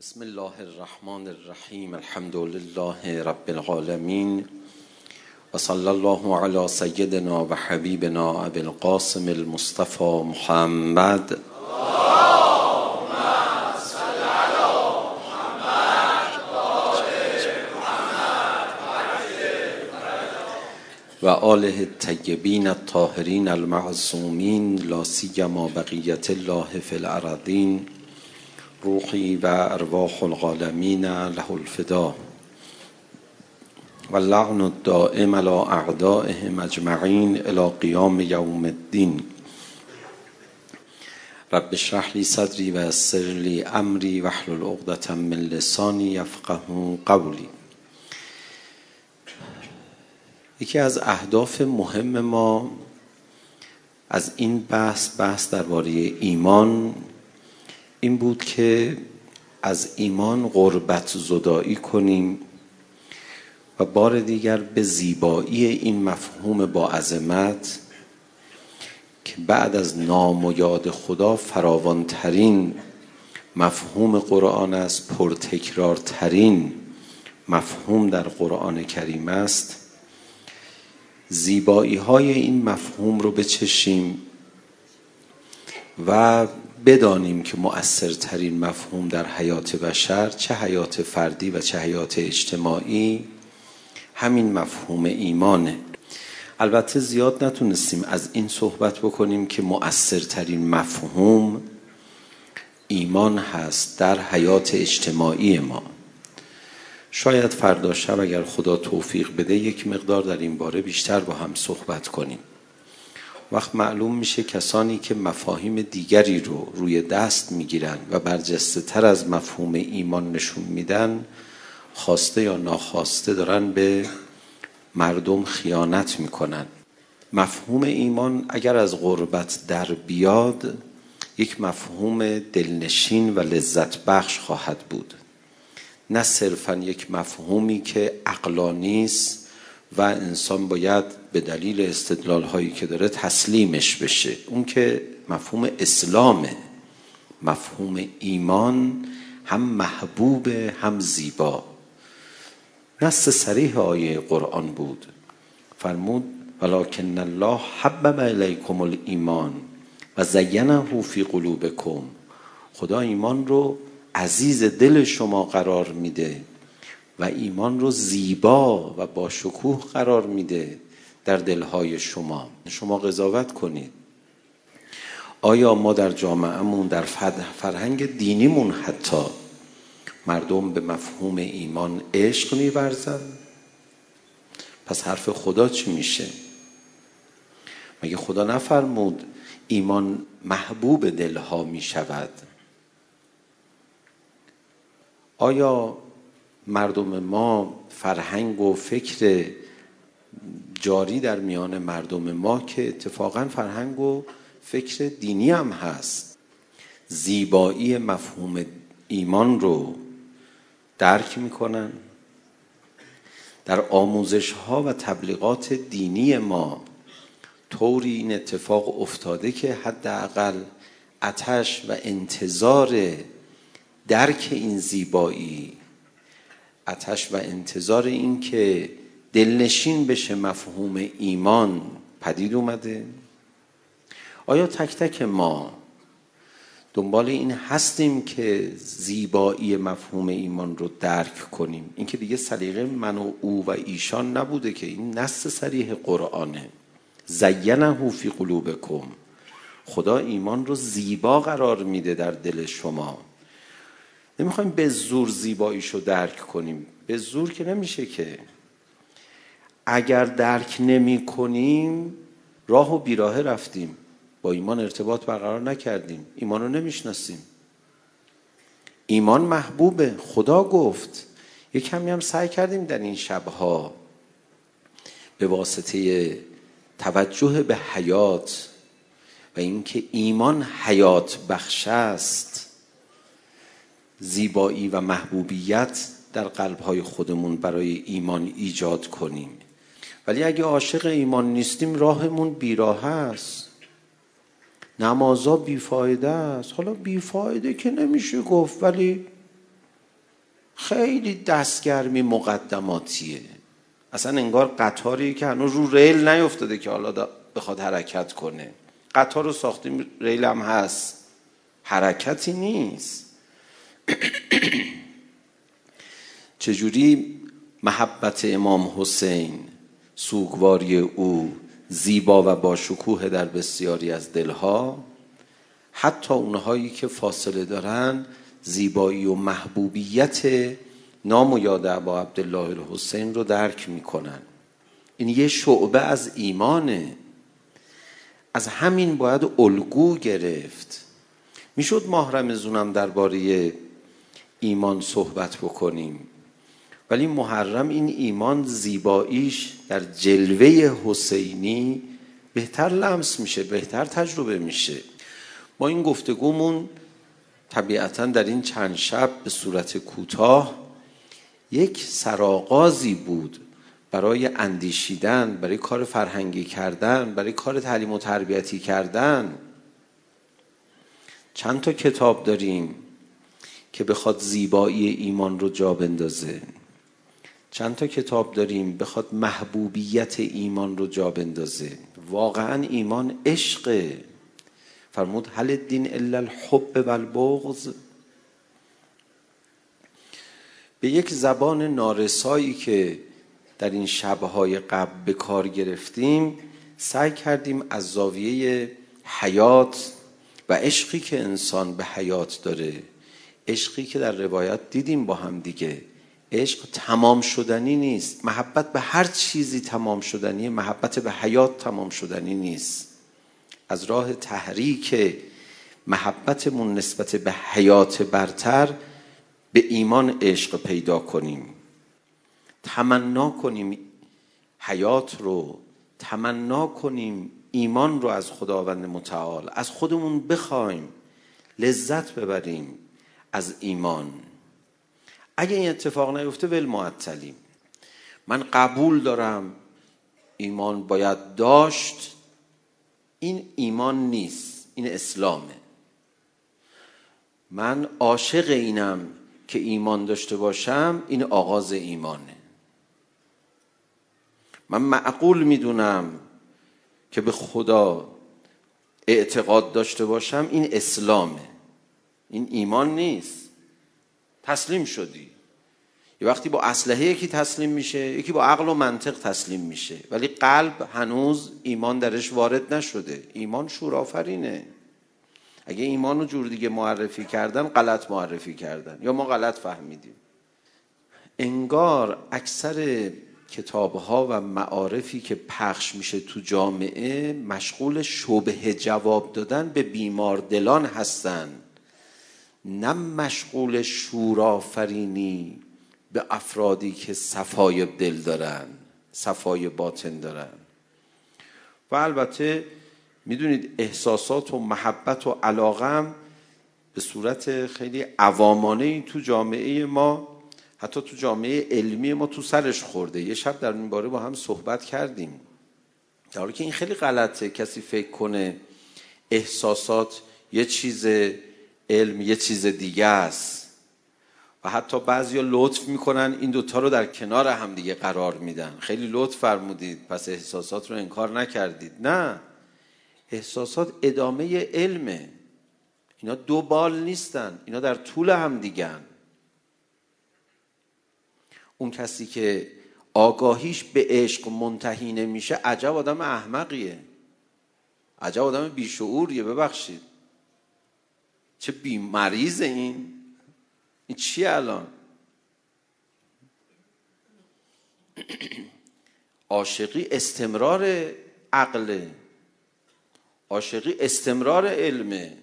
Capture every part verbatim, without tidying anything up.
بسم الله الرحمن الرحیم. الحمد لله رب العالمین و صلی الله علی سیدنا و حبیبنا ابی القاسم المصطفى محمد و آله الطیبین الطاهرین المعصومین لا سیما بقیة الله فی الارضین روحی و ارواح العالمین له الفدا و اللعن الدائم علی اعدائهم اجمعین الی قیام یوم الدین. رب اشرح لی صدری و یسر لی امری واحلل عقدة من لسانی یفقهوا قولی. یکی از اهداف مهم ما از این بحث بحث درباره ایمان این بود که از ایمان غربت زدایی کنیم و بار دیگر به زیبایی این مفهوم با عظمت که بعد از نام و یاد خدا فراوانترین مفهوم قرآن است، پرتکرارترین مفهوم در قرآن کریم است، زیبایی های این مفهوم رو بچشیم و بدانیم که مؤثرترین مفهوم در حیات بشر، چه حیات فردی و چه حیات اجتماعی، همین مفهوم ایمانه. البته زیاد نتونستیم از این صحبت بکنیم که مؤثرترین مفهوم ایمان هست در حیات اجتماعی ما. شاید فردا شب اگر خدا توفیق بده یک مقدار در این باره بیشتر با هم صحبت کنیم. وقت معلوم میشه کسانی که مفاهیم دیگری رو روی دست میگیرن و برجسته تر از مفهوم ایمان نشون میدن، خواسته یا ناخواسته دارن به مردم خیانت میکنن. مفهوم ایمان اگر از غربت در بیاد یک مفهوم دلنشین و لذت بخش خواهد بود، نه صرفا یک مفهومی که عقلانی است و انسان باید به دلیل استدلال هایی که داره تسلیمش بشه. اون که مفهوم اسلامه. مفهوم ایمان هم محبوب هم زیبا. نص صریح آیه قرآن بود، فرمود ولکن الله حبب الیکم الایمان و زینه فی قلوبکم. خدا ایمان رو عزیز دل شما قرار میده و ایمان رو زیبا و با شکوه قرار میده در دلهای شما. شما قضاوت کنید، آیا ما در جامعهمون، در فرهنگ دینیمون حتی مردم به مفهوم ایمان عشق می‌ورزن؟ پس حرف خدا چی میشه؟ مگه خدا نفرمود ایمان محبوب دلها میشود؟ آیا مردم ما فرهنگ و فکر جاری در میان مردم ما که اتفاقا فرهنگ و فکر دینی هم هست، زیبایی مفهوم ایمان رو درک میکنن؟ در آموزش ها و تبلیغات دینی ما طوری این اتفاق افتاده که حداقل آتش و انتظار درک این زیبایی، آتش و انتظار این که دلنشین بشه مفهوم ایمان پدید اومده؟ آیا تک تک ما دنبال این هستیم که زیبایی مفهوم ایمان رو درک کنیم؟ این که دیگه سلیقه من و او و ایشان نبوده، که این نص صریح قرآنه. زینه فی قلوبکم. خدا ایمان رو زیبا قرار میده در دل شما. نمیخوایم به زور زیباییشو درک کنیم. به زور که نمیشه که. اگر درک نمی کنیم راه و بیراه رفتیم، با ایمان ارتباط برقرار نکردیم، ایمان رو نمیشناسیم. ایمان محبوبه. خدا گفت. یک کمی هم سعی کردیم در این شبها به واسطه توجه به حیات و اینکه ایمان حیات بخش است زیبایی و محبوبیت در قلب‌های خودمون برای ایمان ایجاد کنیم. ولی اگه عاشق ایمان نیستیم راهمون بیراه است. نمازا بیفایده است. حالا بیفایده که نمیشه گفت، ولی خیلی دستگرمی مقدماتیه، اصلا انگار قطاری که هنوز رو ریل نیفتاده که حالا بخواد حرکت کنه. قطار رو ساختیم، ریل هم هست، حرکتی نیست. چجوری محبت امام حسین، سوگواری او زیبا و با شکوه در بسیاری از دلها، حتی اونهایی که فاصله دارن زیبایی و محبوبیت نام و یاد ابا عبدالله الحسین رو درک میکنن. این یه شعبه از ایمانه. از همین باید الگو گرفت. میشد ماه رمضانم درباره ایمان صحبت بکنیم، ولی محرم این ایمان زیباییش در جلوه حسینی بهتر لمس میشه، بهتر تجربه میشه. ما این گفتگومون طبیعتاً در این چند شب به صورت کوتاه یک سرآغازی بود برای اندیشیدن، برای کار فرهنگی کردن، برای کار تعلیم و تربیتی کردن. چند تا کتاب داریم که بخواد زیبایی ایمان رو جا بندازه، چند تا کتاب داریم بخواد محبوبیت ایمان رو جا بندازه. واقعا ایمان عشقه. فرمود هل الدین الا الحب و البغض. به یک زبان نارسایی که در این شبهای قبل به کار گرفتیم، سعی کردیم از زاویه حیات و عشقی که انسان به حیات داره، عشقی که در روایت دیدیم با هم دیگه، عشق تمام شدنی نیست. محبت به هر چیزی تمام شدنیه، محبت به حیات تمام شدنی نیست. از راه تحریک محبتمون نسبت به حیات برتر به ایمان عشق پیدا کنیم، تمنا کنیم حیات رو، تمنا کنیم ایمان رو از خداوند متعال، از خودمون بخوایم لذت ببریم از ایمان. اگه این اتفاق نیفته ول معطلیم. من قبول دارم ایمان باید داشت، این ایمان نیست، این اسلامه. من عاشق اینم که ایمان داشته باشم، این آغاز ایمانه. من معقول میدونم که به خدا اعتقاد داشته باشم، این اسلامه، این ایمان نیست. تسلیم شدی. یه وقتی با اسلحه یکی تسلیم میشه، یکی با عقل و منطق تسلیم میشه، ولی قلب هنوز ایمان درش وارد نشده. ایمان شورآفرینه. اگه ایمان رو جور دیگه معرفی کردن، غلط معرفی کردن یا ما غلط فهمیدیم. انگار اکثر کتاب‌ها و معارفی که پخش میشه تو جامعه مشغول شبهه جواب دادن به بیمار دلان هستن، نه مشغول شورآفرینی به افرادی که صفای دل دارن، صفای باطن دارن. و البته میدونید احساسات و محبت و علاقه به صورت خیلی عوامانه‌ای تو جامعه ما، حتی تو جامعه علمی ما تو سرش خورده. یه شب در این باره با هم صحبت کردیم، در حالی که این خیلی غلطه کسی فکر کنه احساسات یه چیز، علم یه چیز دیگه است. و حتی بعضیا لطف میکنن این دوتا رو در کنار هم دیگه قرار میدن. خیلی لطف فرمودید، پس احساسات رو انکار نکردید. نه، احساسات ادامه علمه. اینا دو بال نیستن، اینا در طول هم دیگن. اون کسی که آگاهیش به عشق منتهی نمیشه، عجب آدم احمقیه، عجب آدم بیشعوریه. ببخشید، چه بیمریضه این. این چیه الان؟ عاشقی استمرار عقله، عاشقی استمرار علمه.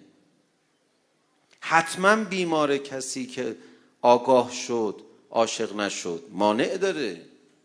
حتما بیماره کسی که آگاه شد عاشق نشد، مانع داره.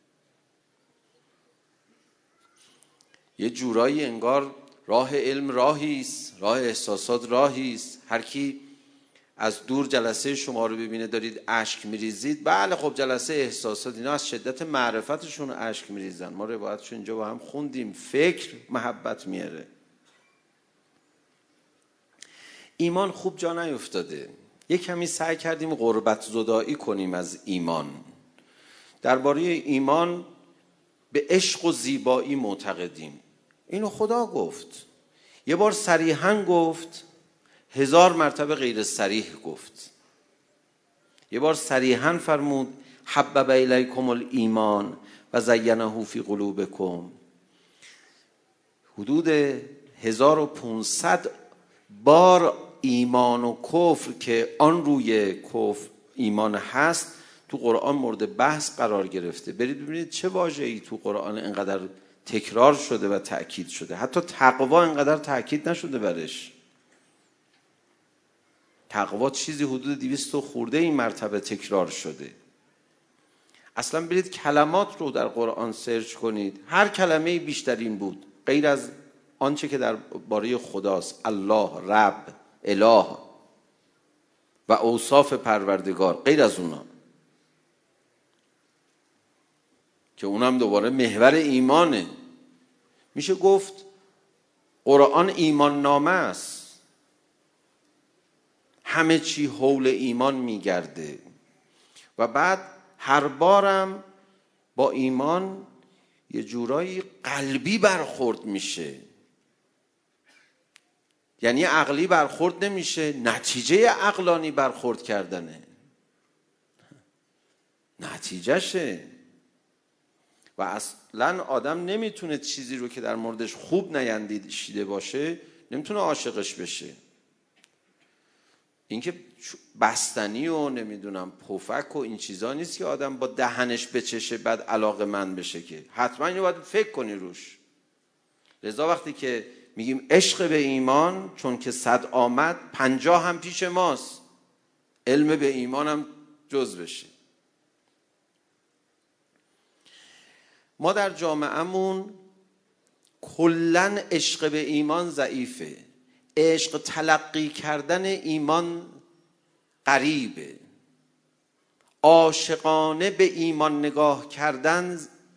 یه جورایی انگار راه علم راهیست، راه احساسات راهیست. هر کی از دور جلسه شما رو ببینه دارید اشک میریزید، بله خب جلسه احساسات، اینا از شدت معرفتشون اشک میریزن. ما روایتشو اینجا با هم خوندیم. فکر محبت میاره. ایمان خوب جا نیفتاده. یک کمی سعی کردیم غربت زدایی کنیم از ایمان. درباره ایمان به عشق و زیبایی معتقدیم. اینو خدا گفت. یه بار صریحاً گفت، هزار مرتبه غیر صریح گفت. یه بار صریحاً فرمود حبب الیکم الایمان و زینه فی قلوبکم. حدود هزار و پانصد بار ایمان و کفر که آن روی کفر ایمان هست تو قرآن مورد بحث قرار گرفته. برید ببینید چه واژه‌ای تو قرآن اینقدر تکرار شده و تأکید شده. حتی تقوا اینقدر تأکید نشده برش. تقوا چیزی حدود دویست خورده این مرتبه تکرار شده. اصلا برید کلمات رو در قرآن سرچ کنید، هر کلمه بیشترین بود غیر از آنچه که در باره خداست، الله، رب، اله و اوصاف پروردگار، غیر از اونا که اونم دوباره محور ایمانه. میشه گفت قرآن ایمان نامه است، همه چی حول ایمان میگرده و بعد هر بارم با ایمان یه جورایی قلبی برخورد میشه. یعنی عقلی برخورد نمیشه، نتیجه عقلانی برخورد کردنه، نتیجهشه. و اصلا آدم نمیتونه چیزی رو که در موردش خوب نیندیشیده باشه نمیتونه عاشقش بشه. اینکه بستنی و نمیدونم پفک و این چیزا نیست که آدم با دهنش بچشه بعد علاقه من بشه، که حتما یه باید فکر کنی روش. لذا وقتی که میگیم عشق به ایمان، چون که صد آمد پنجاه هم پیش ماست، علم به ایمان هم جز بشه. ما در جامعهمون کلن عشق به ایمان ضعیفه. عشق تلقی کردن ایمان غریبه. عاشقانه به ایمان نگاه کردن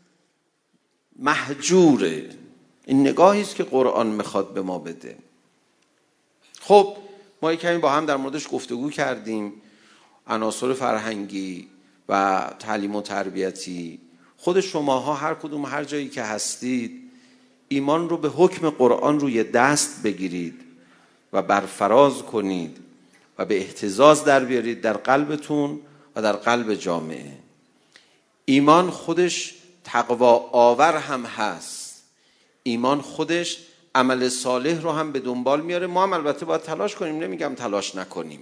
مهجوره. این نگاهی است که قرآن میخواد به ما بده. خب ما یک کمی با هم در موردش گفتگو کردیم، عناصر فرهنگی و تعلیم و تربیتی. خود شماها هر کدوم هر جایی که هستید ایمان رو به حکم قرآن روی دست بگیرید و برفراز کنید و به اهتزاز در بیارید در قلبتون و در قلب جامعه. ایمان خودش تقوا آور هم هست. ایمان خودش عمل صالح رو هم به دنبال میاره. ما هم البته باید تلاش کنیم، نمیگم تلاش نکنیم.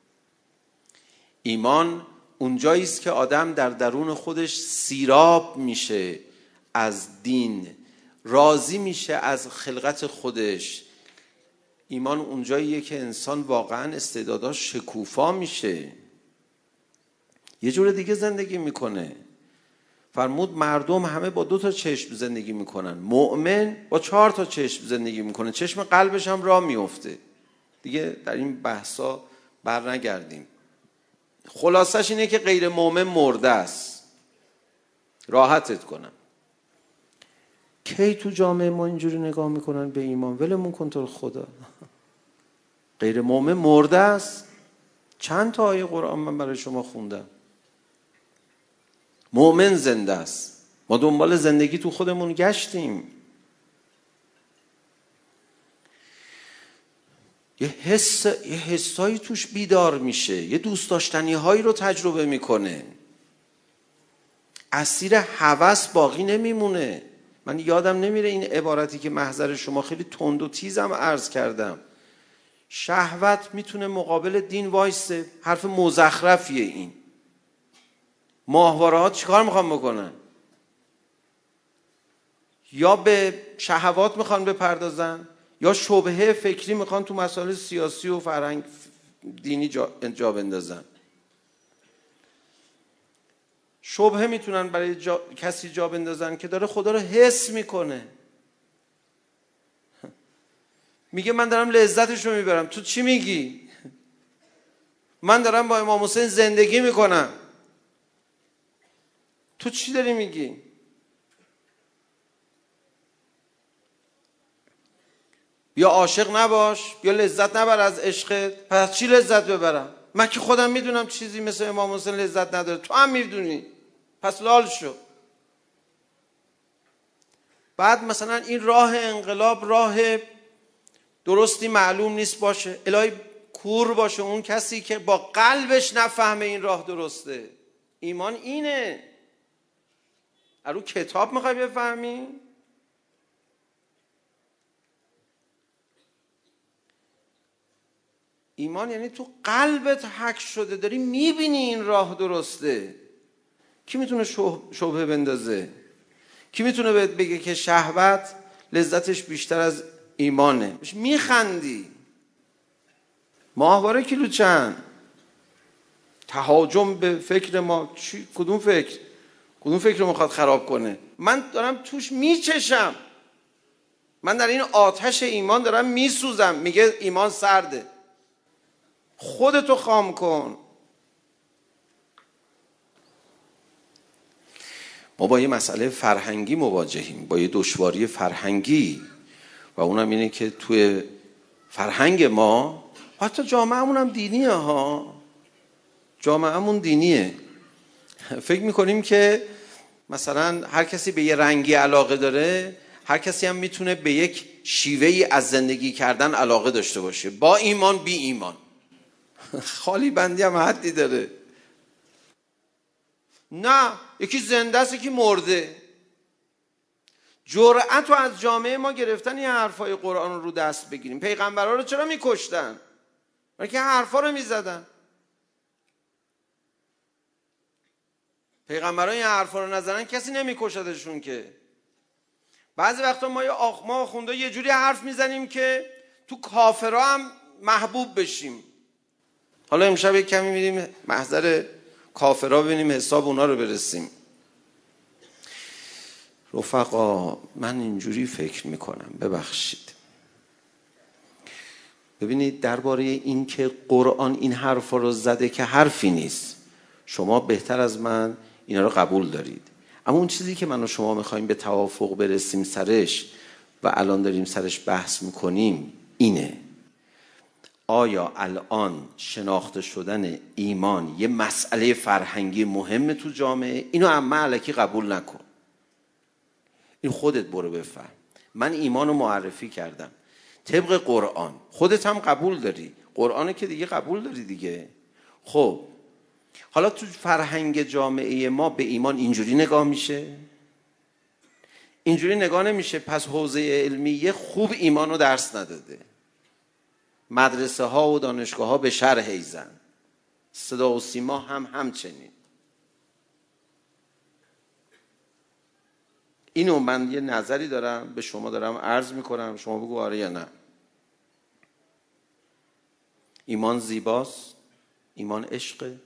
ایمان اونجایی است که آدم در درون خودش سیراب میشه از دین، راضی میشه از خلقت خودش. ایمان اونجاییه که انسان واقعا استعداداش شکوفا میشه، یه جور دیگه زندگی میکنه. فرمود مردم همه با دو تا چشم زندگی میکنن، مؤمن با چهار تا چشم زندگی میکنه، چشم قلبش هم راه میفته. دیگه در این بحثا بر نگردیم. خلاصش اینه که غیر مؤمن مرده است. راحتت کنم. کی تو جامعه ما اینجوری نگاه میکنن به ایمان؟ ولمون کن تو خدا. غیر مؤمن مرده است. چند تا آیه قرآن من برای شما خوندم. مؤمن زنده است. ما دنبال زندگی تو خودمون گشتیم. یه حس یه حسایی توش بیدار میشه، یه دوست داشتنی هایی رو تجربه میکنه. اسیر هوس باقی نمیمونه. من یادم نمیره این عبارتی که محضر شما خیلی تند و تیزم عرض کردم. شهوت میتونه مقابل دین وایسه. حرف مزخرفیه این. ماهواره ها چیکار میخوان بکنن؟ یا به شهوات میخوان بپردازن یا شبهه فکری میخوان تو مسائل سیاسی و فرهنگ دینی جا, جا بندازن. شبهه میتونن برای جا... کسی جا بندازن که داره خدا رو حس میکنه. میگه من دارم لذتش رو میبرم. تو چی میگی؟ من دارم با امام حسین زندگی میکنم. تو چی داری میگی؟ بیا عاشق نباش، بیا لذت نبر از عشقت. پس چی لذت ببرم؟ من که خودم میدونم چیزی مثل امام حسین لذت نداره، تو هم میدونی، پس لال شو. بعد مثلا این راه انقلاب راه درستی معلوم نیست باشه، الهی کور باشه اون کسی که با قلبش نفهمه این راه درسته. ایمان اینه. ارو کتاب میخوای بفهمی؟ ایمان یعنی تو قلبت حک شده، داری میبینی این راه درسته. کی میتونه شبهه بندازه؟ کی میتونه بهت بگه که شهوت لذتش بیشتر از ایمانه؟ میخندی. ماهواره کیلو چند؟ تهاجم به فکر ما. چی؟ کدوم فکر؟ کدوم فکر رو میخواد خراب کنه؟ من دارم توش میچشم، من در این آتش ایمان دارم میسوزم. میگه ایمان سرده. خودتو خام کن. ما با یه مسئله فرهنگی مواجهیم، با یه دشواری فرهنگی، و اونم اینه که توی فرهنگ ما، حتی جامعه‌مون هم دینیه ها، جامعه‌مون دینیه، فکر میکنیم که مثلا هر کسی به یه رنگی علاقه داره، هر کسی هم میتونه به یک شیوهی از زندگی کردن علاقه داشته باشه، با ایمان بی ایمان. خالی بندی هم حدی داره. نه، یکی زنده است یکی مرده. جرأت رو از جامعه ما گرفتن این حرفای قرآن رو دست بگیریم. پیغمبرها رو چرا میکشتن؟ برای که حرفا رو میزدن. پیغمبرها این حرفا رو نزدن کسی نمیکشدشون که. بعضی وقتا ما آخ ما آخونده یه جوری حرف میزنیم که تو کافرها هم محبوب بشیم. حالا امشب یک کمی میریم محضر کافرها ببینیم حساب اونا رو برسیم. رفقا من اینجوری فکر میکنم، ببخشید. ببینید درباره این که قرآن این حرفا رو زده که حرفی نیست، شما بهتر از من اینا رو قبول دارید. اما اون چیزی که من و شما میخوایم به توافق برسیم سرش و الان داریم سرش بحث میکنیم اینه: آیا الان شناخته شدن ایمان یه مسئله فرهنگی مهمه تو جامعه؟ اینو اما الکی قبول نکن. این خودت برو بفهم. من ایمانو معرفی کردم طبق قرآن، خودت هم قبول داری، قرآنه که دیگه قبول داری دیگه. خب حالا تو فرهنگ جامعه ما به ایمان اینجوری نگاه میشه؟ اینجوری نگاه نمیشه. پس حوزه علمیه خوب ایمانو درس نداده. مدرسه ها و دانشگاه ها به شرح ایزن، صدا و سیما هم همچنین. اینو من یه نظری دارم به شما دارم عرض میکنم، شما بگو آره یا نه. ایمان زیباست؟ ایمان عشقه؟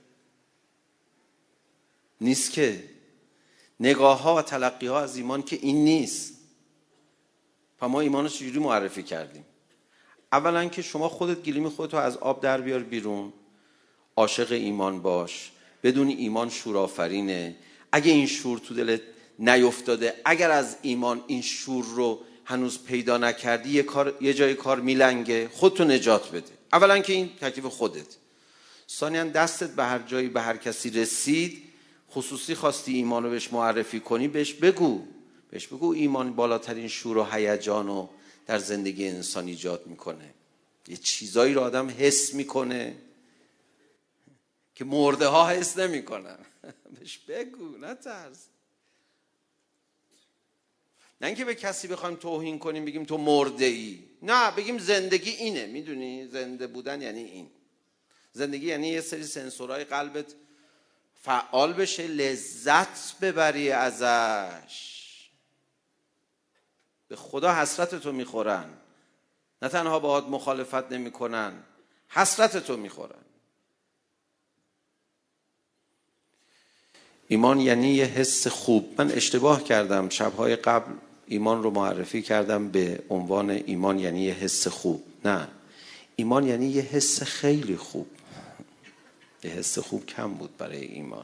نیست که. نگاه ها و تلقی ها از ایمان که این نیست. پس ما ایمان رو چجوری معرفی کردیم؟ اولا که شما خودت گلیم خودتو از آب در بیار بیرون، عاشق ایمان باش، بدون ایمان شورآفرینه. اگه این شور تو دلت نیفتاده، اگر از ایمان این شور رو هنوز پیدا نکردی، یه کار یه جای کار میلنگه، خودتو نجات بده. اولا که این تکلیف خودت. ثانیاً دستت به هر جایی به هر کسی رسید، خصوصی خواستی ایمان رو بهش معرفی کنی، بهش بگو بهش بگو ایمان بالاترین شور و هیجان رو در زندگی انسان ایجاد میکنه. یه چیزایی رو آدم حس میکنه که مرده ها حس نمیکنن. بهش بگو، نترس. نه اینکه به کسی بخوایم توهین کنیم بگیم تو مرده ای، نه، بگیم زندگی اینه. میدونی زنده بودن یعنی این. زندگی یعنی یه سری سنسورهای قلبت فعال بشه، لذت ببری ازش. به خدا حسرتتو میخورن، نه تنها باهات مخالفت نمیکنن، حسرتتو میخورن. ایمان یعنی یه حس خوب. من اشتباه کردم شبهای قبل، ایمان رو معرفی کردم به عنوان ایمان یعنی یه حس خوب. نه، ایمان یعنی یه حس خیلی خوب. یه حس خوب کم بود برای ایمان.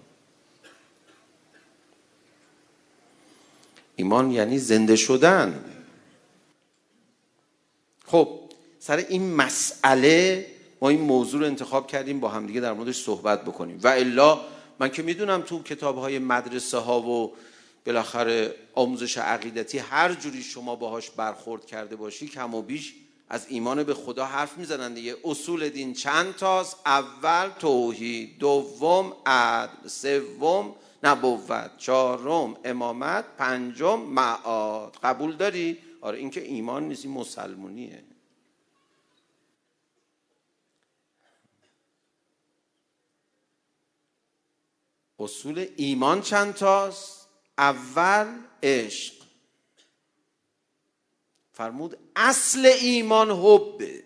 ایمان یعنی زنده شدن. خب سر این مسئله ما این موضوع رو انتخاب کردیم با همدیگه در موردش صحبت بکنیم. و الا من که میدونم تو کتاب‌های مدرسه ها و بالاخره آموزش عقیدتی هر جوری شما باهاش برخورد کرده باشی کم و بیش از ایمان به خدا حرف میزنن دیگه. اصول دین چند تاست؟ اول توحید، دوم عدل، سوم نبوت، چهارم امامت، پنجم معاد. قبول داری؟ آره این که ایمان نیست، این مسلمونیه. اصول ایمان چند تاست؟ اول عشق، فرمود اصل ایمان حبه.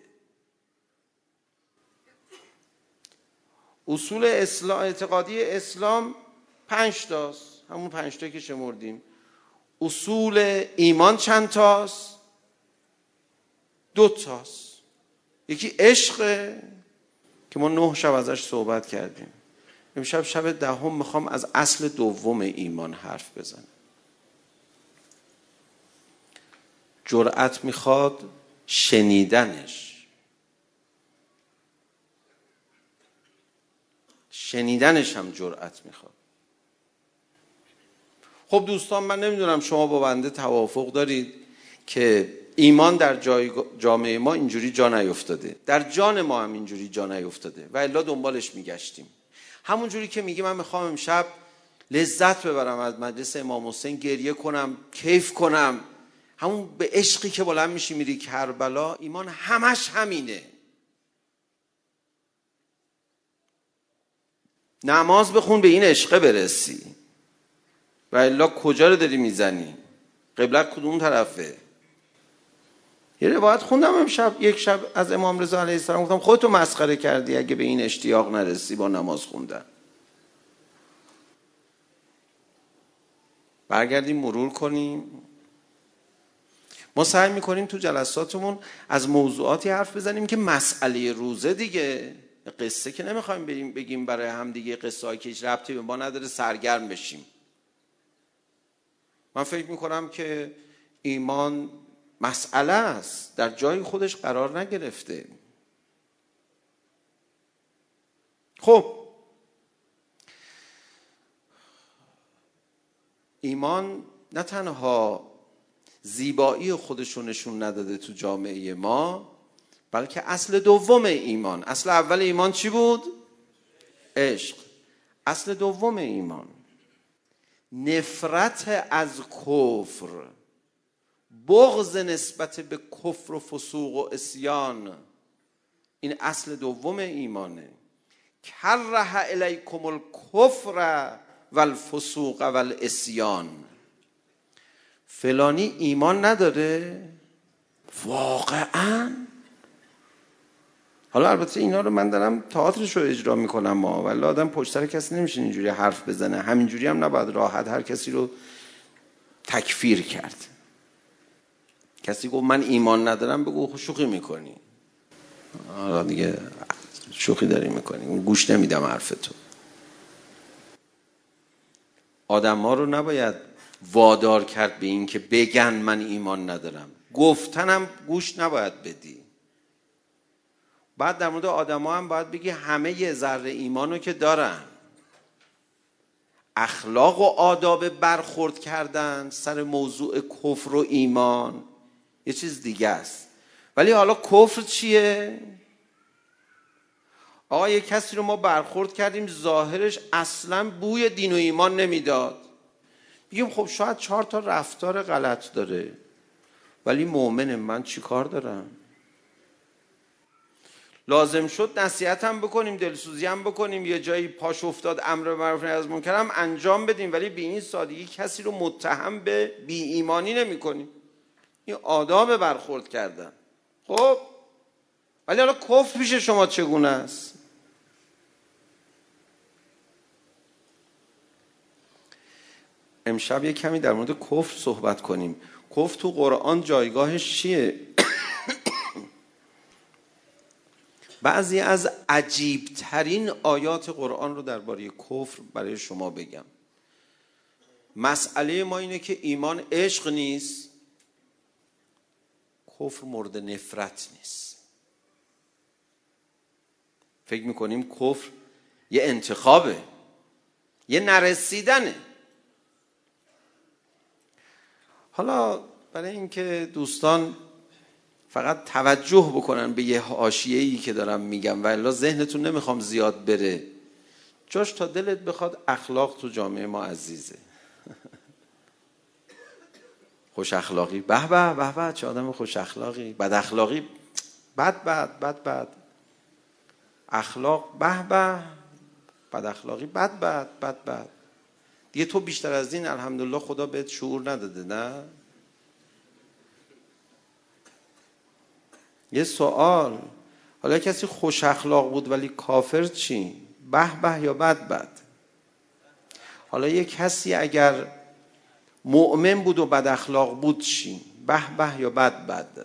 اصول اسلام، اعتقادی اسلام پنج تاست، همون پنج تا که شمردیم. اصول ایمان چند تاست؟ دو تاست. یکی عشقه که ما نه شب ازش صحبت کردیم. امشب شب دهم میخوام از اصل دوم ایمان حرف بزنم. جرأت میخواد شنیدنش. شنیدنش هم جرأت میخواد. خب دوستان، من نمیدونم شما با بنده توافق دارید که ایمان در جای جامعه ما اینجوری جا نیفتاده، در جان ما هم اینجوری جا نیفتاده و الا دنبالش میگشتیم. همون جوری که میگی من میخوام امشب لذت ببرم از مجلس امام حسین، گریه کنم، کیف کنم، همون به عشقی که بلند میشی میری کربلا، ایمان همش همینه. نماز بخون به این عشقه برسی و الا کجا رو داری میزنی؟ قبلت کدوم طرفه؟ یه روایت خوندم امشب، یک شب از امام رضا علیه السلام، گفتم خودتو مسخره کردی اگه به این اشتیاق نرسی با نماز خوندن. برگردیم مرور کنیم. ما سعی میکنیم تو جلساتمون از موضوعاتی حرف بزنیم که مسئله روزه دیگه. قصه که نمیخوایم بریم بگیم برای هم دیگه، قصه هایی که هیچ ربطی به ما نداره سرگرم بشیم. من فکر میکنم که ایمان مسئله است، در جای خودش قرار نگرفته. خب ایمان نه تنها زیبایی خودشو نشون نداده تو جامعه ما، بلکه اصل دوم ایمان. اصل اول ایمان چی بود؟ عشق. اصل دوم ایمان نفرت از کفر، بغض نسبت به کفر و فسوق و عصیان. این اصل دوم ایمانه. کره الیکم الکفر والفسوق والعصیان. فلانی ایمان نداره؟ واقعا؟ حالا البته اینا رو من دارم تئاترش رو اجرا میکنم ما، ولی آدم پشت سر کسی نمیشه اینجوری حرف بزنه. همینجوری هم نباید راحت هر کسی رو تکفیر کرد. کسی گفت من ایمان ندارم، بگو شوخی میکنی. حالا دیگه شوخی داری میکنی، گوش نمیدم حرف تو. آدم ها رو نباید وادار کرد به این که بگن من ایمان ندارم. گفتنم گوش نباید بدی. بعد در مورد آدم ها هم باید بگی همه یه ذره ایمانو که دارن. اخلاق و آداب برخورد کردن سر موضوع کفر و ایمان یه چیز دیگه است. ولی حالا کفر چیه؟ آقا یه کسی رو ما برخورد کردیم ظاهرش اصلا بوی دین و ایمان نمیداد، میگیم خب شاید چهار تا رفتار غلط داره ولی مؤمنه، من چی کار دارم؟ لازم شد نصیحت هم بکنیم، دلسوزی هم بکنیم، یه جایی پاش افتاد امر به معروف نهی از منکر هم انجام بدیم، ولی به این سادگی کسی رو متهم به بی ایمانی نمی کنیم. این آداب برخورد کردن. خب ولی حالا کفر پیش شما چگونه است؟ امشب یک کمی در مورد کفر صحبت کنیم. کفر تو قرآن جایگاهش چیه؟ بعضی از عجیبترین آیات قرآن رو درباره کفر برای شما بگم. مسئله ما اینه که ایمان عشق نیست، کفر مورد نفرت نیست. فکر میکنیم کفر یه انتخابه، یه نرسیدنه. حالا برای اینکه دوستان فقط توجه بکنن به یه حاشیه‌ای که دارم میگم و الا ذهنتون نمیخوام زیاد بره، جاش تا دلت بخواد اخلاق تو جامعه ما عزیزه. خوش اخلاقی به به به به، چه آدم خوش اخلاقی. بد اخلاقی بد بد بد بد. اخلاق به به، بد اخلاقی بد بد بد بد. دیگه تو بیشتر از این الحمدلله خدا بهت شعور نداده، نه؟ یه سوال، حالا کسی خوش اخلاق بود ولی کافر چی؟ به به یا بد بد؟ حالا یه کسی اگر مؤمن بود و بد اخلاق بود چی؟ به به یا بد بد؟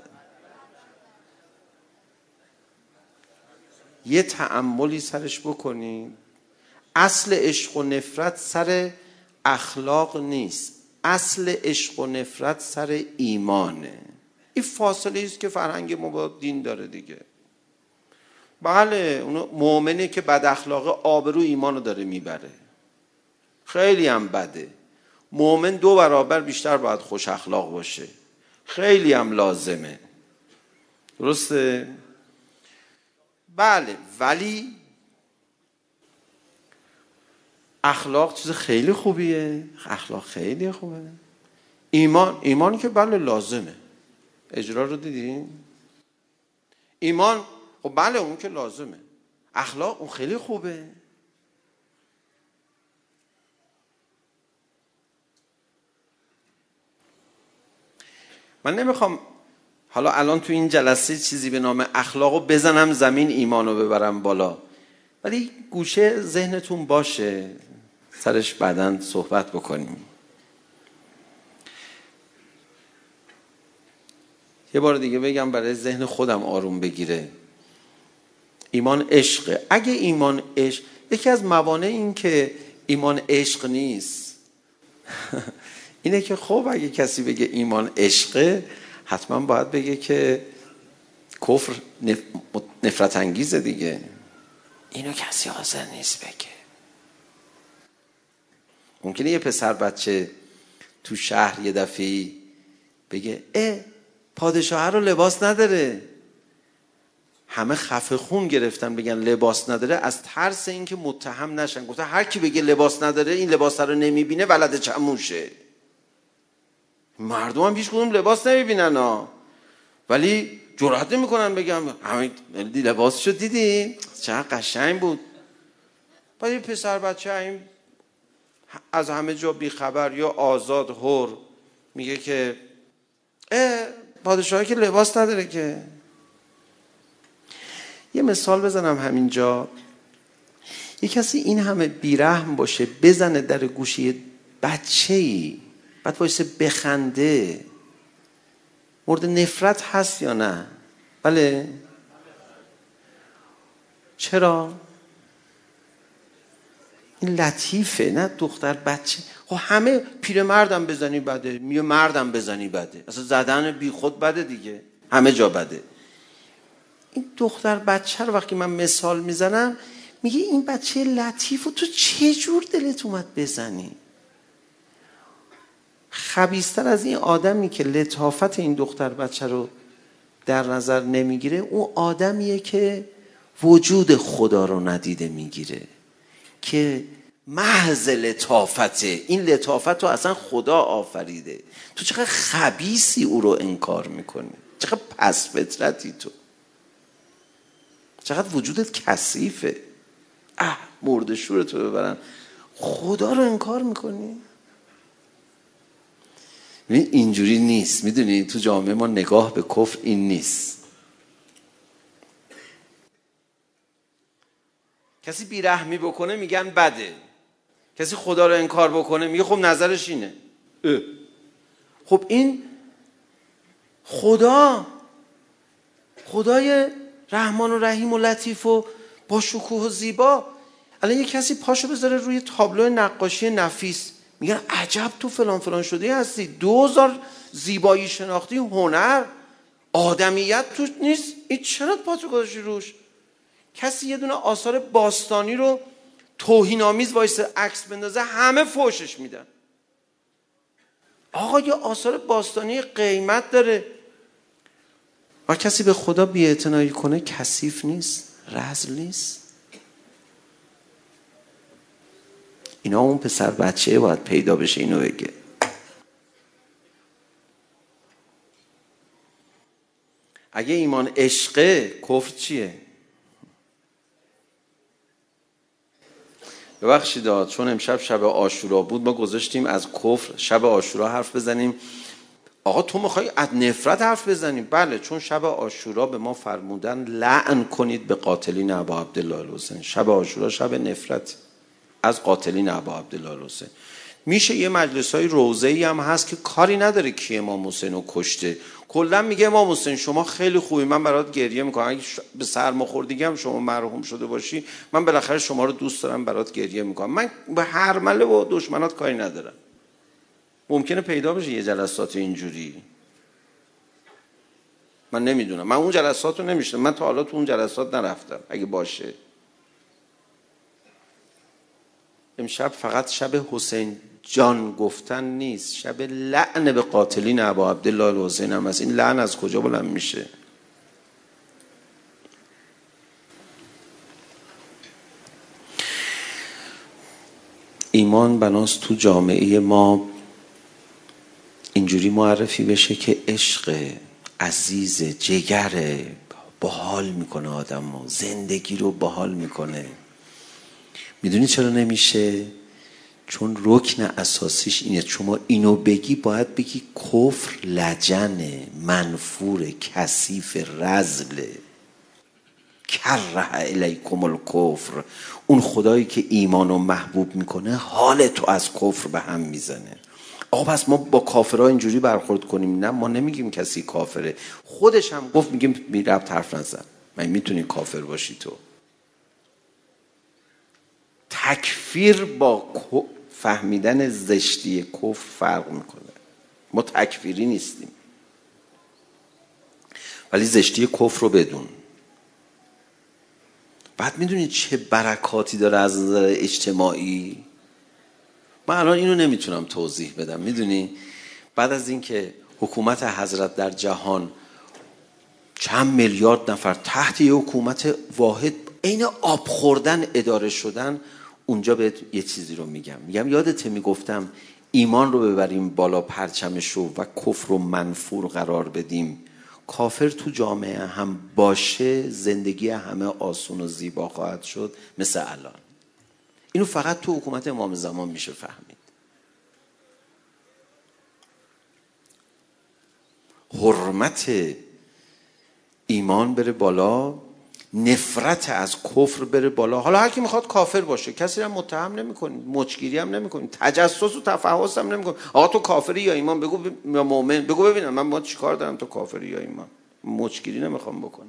یه تأملی سرش بکنید. اصل عشق و نفرت سر اخلاق نیست، اصل عشق و نفرت سر ایمانه. این فاصله است که فرهنگ ما با دین داره دیگه. بله اون مؤمنه که بد اخلاقه آبرو ایمانو داره میبره، خیلی هم بده. مؤمن دو برابر بیشتر باید خوش اخلاق باشه، خیلی هم لازمه، درسته؟ بله، ولی اخلاق چیز خیلی خوبیه، اخلاق خیلی خوبه. ایمان، ایمان که بله لازمه، اجرا رو دیدین؟ ایمان خب بله اون که لازمه، اخلاق اون خیلی خوبه. من نمیخوام حالا الان تو این جلسه چیزی به نام اخلاقو بزنم زمین ایمانو ببرم بالا، ولی گوشه ذهنتون باشه سرش بعداً صحبت بکنیم. یه بار دیگه بگم برای ذهن خودم آروم بگیره. ایمان عشقه. اگه ایمان عشق، یکی از موانع این که ایمان عشق نیست اینه که خب اگه کسی بگه ایمان عشقه حتما باید بگه که کفر نف... نفرت انگیزه دیگه. اینو کسی حاضر نیست بگه. ممکنه یه پسر بچه تو شهر یه دفعه بگه اه پادشاه رو لباس نداره، همه خفه خون گرفتن بگن لباس نداره از ترس اینکه متهم نشن. گفته هر کی بگه لباس نداره این لباس رو نمیبینه ولد چموشه. مردم هم هیچ کدوم لباس نمیبینن ها، ولی جرئت نمیکنن بگم همین لباسشو دیدی چقدر قشنگ بود. بعد یه پسر بچه این از همه جا بیخبر یا آزاد حر میگه که اه پادشاهی که لباس نداره که. یه مثال بزنم همینجا. یه کسی این همه بیرحم باشه بزنه در گوشی بچه‌ای بعد وایسه بخنده، مورد نفرت هست یا نه؟ بله. چرا؟ این لطیفه، نه دختر بچه. خب همه پیرمردم بزنی بده، میگه مردم بزنی بده، اصلا زدن بی خود بده دیگه، همه جا بده. این دختر بچه رو وقتی من مثال میزنم میگه این بچه لطیف و تو چه جور دلت اومد بزنی؟ خبیث‌تر از این آدمی که لطافت این دختر بچه رو در نظر نمیگیره اون آدمیه که وجود خدا رو ندیده میگیره که محض لطافته. این لطافت رو اصلا خدا آفریده، تو چقدر خبیثی او رو انکار میکنی، چقدر پس فطرتی تو، چقدر وجودت کثیفه. اه مرد شورتو ببرن خدا رو انکار میکنی. اینجوری نیست، میدونی تو جامعه ما نگاه به کفر این نیست. کسی بیرحمی بکنه میگن بده، کسی خدا رو انکار بکنه میگه خب نظرش اینه. اه. خب این خدا خدای رحمان و رحیم و لطیف و با شکوه و زیبا، الان یه کسی پاشو بذاره روی تابلو نقاشی نفیس میگن عجب تو فلان فلان شده هستی، دوزار زیبایی شناختی، هنر، آدمیت توش نیست، این چرا پاشو گذاشتی روش؟ کسی یه دونه آثار باستانی رو توهین‌آمیز وایسه عکس بندازه همه فوشش میدن. آقا یه آثار باستانی قیمت داره. و کسی به خدا بی‌اعتنایی کنه کثیف نیست، رذل نیست. اینا اون پسر بچه باید پیدا بشه اینو بگه. اگه ایمان عشقه، کفر چیه؟ ببخشید داد چون امشب شب عاشورا بود ما گذاشتیم از کفر شب عاشورا حرف بزنیم. آقا تو میخوای از نفرت حرف بزنیم؟ بله، چون شب عاشورا به ما فرمودن لعن کنید به قاتلین ابا عبدالله الحسین. شب عاشورا شب نفرت از قاتلین ابا عبدالله الحسین. میشه یه مجلسای روضه‌ای هم هست که کاری نداره کی امام حسین رو کشته، کلا میگه امام حسین شما خیلی خوبی، من برات گریه میکنم، اگه به سرماخوردگی هم شما مرحوم شده باشی من بالاخره شما رو دوست دارم، برات گریه میکنم. من به هر مله و دشمنات کاری ندارم. ممکنه پیدا بشه یه جلسات اینجوری، من نمیدونم، من اون جلسات رو نمیشنم، من تا حالا تو اون جلسات نرفتم، اگه باشه. امشب فقط شب حسین جان گفتن نیست، شب لعن به قاتلین ابا عبدالله الحسین هم هست. این لعن از کجا بلند میشه؟ ایمان بناست تو جامعه ما اینجوری معرفی بشه که عشق عزیز جگره، باحال میکنه آدم رو، زندگی رو باحال میکنه. میدونی چرا نمیشه؟ چون رکن اساسیش اینه. شما اینو بگی باید بگی کفر لجنه، منفور، کثیف، رذله، کره الیکم الکفر. اون خدایی که ایمانو محبوب میکنه حال تو از کفر به هم میزنه. آقا پس ما با کافرها اینجوری برخورد کنیم؟ نه، ما نمیگیم کسی کافره، خودش هم گفت میگیم بی ربط حرف نزن. من میتونی کافر باشی تو. تکفیر با فهمیدن زشتی کفر فرق میکنه. ما تکفیری نیستیم ولی زشتی کفر رو بدون. بعد میدونید چه برکاتی داره از نظر اجتماعی؟ من الان اینو نمیتونم توضیح بدم. میدونی بعد از اینکه حکومت حضرت در جهان چند میلیارد نفر تحت یه حکومت واحد عین آب خوردن اداره شدن، اونجا بهت یه چیزی رو میگم. میگم یادته میگفتم ایمان رو ببریم بالا پرچمش رو و کفر رو منفور قرار بدیم. کافر تو جامعه هم باشه زندگی همه آسون و زیبا خواهد شد مثل الان. اینو فقط تو حکومت امام زمان میشه فهمید. حرمت ایمان بره بالا، نفرت از کفر بره بالا. حالا هر کی میخواد کافر باشه، کسی هم متهم نمیکنید، مچگیری هم نمیکنید، تجسس و تفحص هم نمیکنید. آقا تو کافری یا ایمان؟ بگو ب... یا مؤمن بگو ببینم من با چیکار دارم، تو کافری یا ایمان؟ مچگیری نمیخوام بکنم.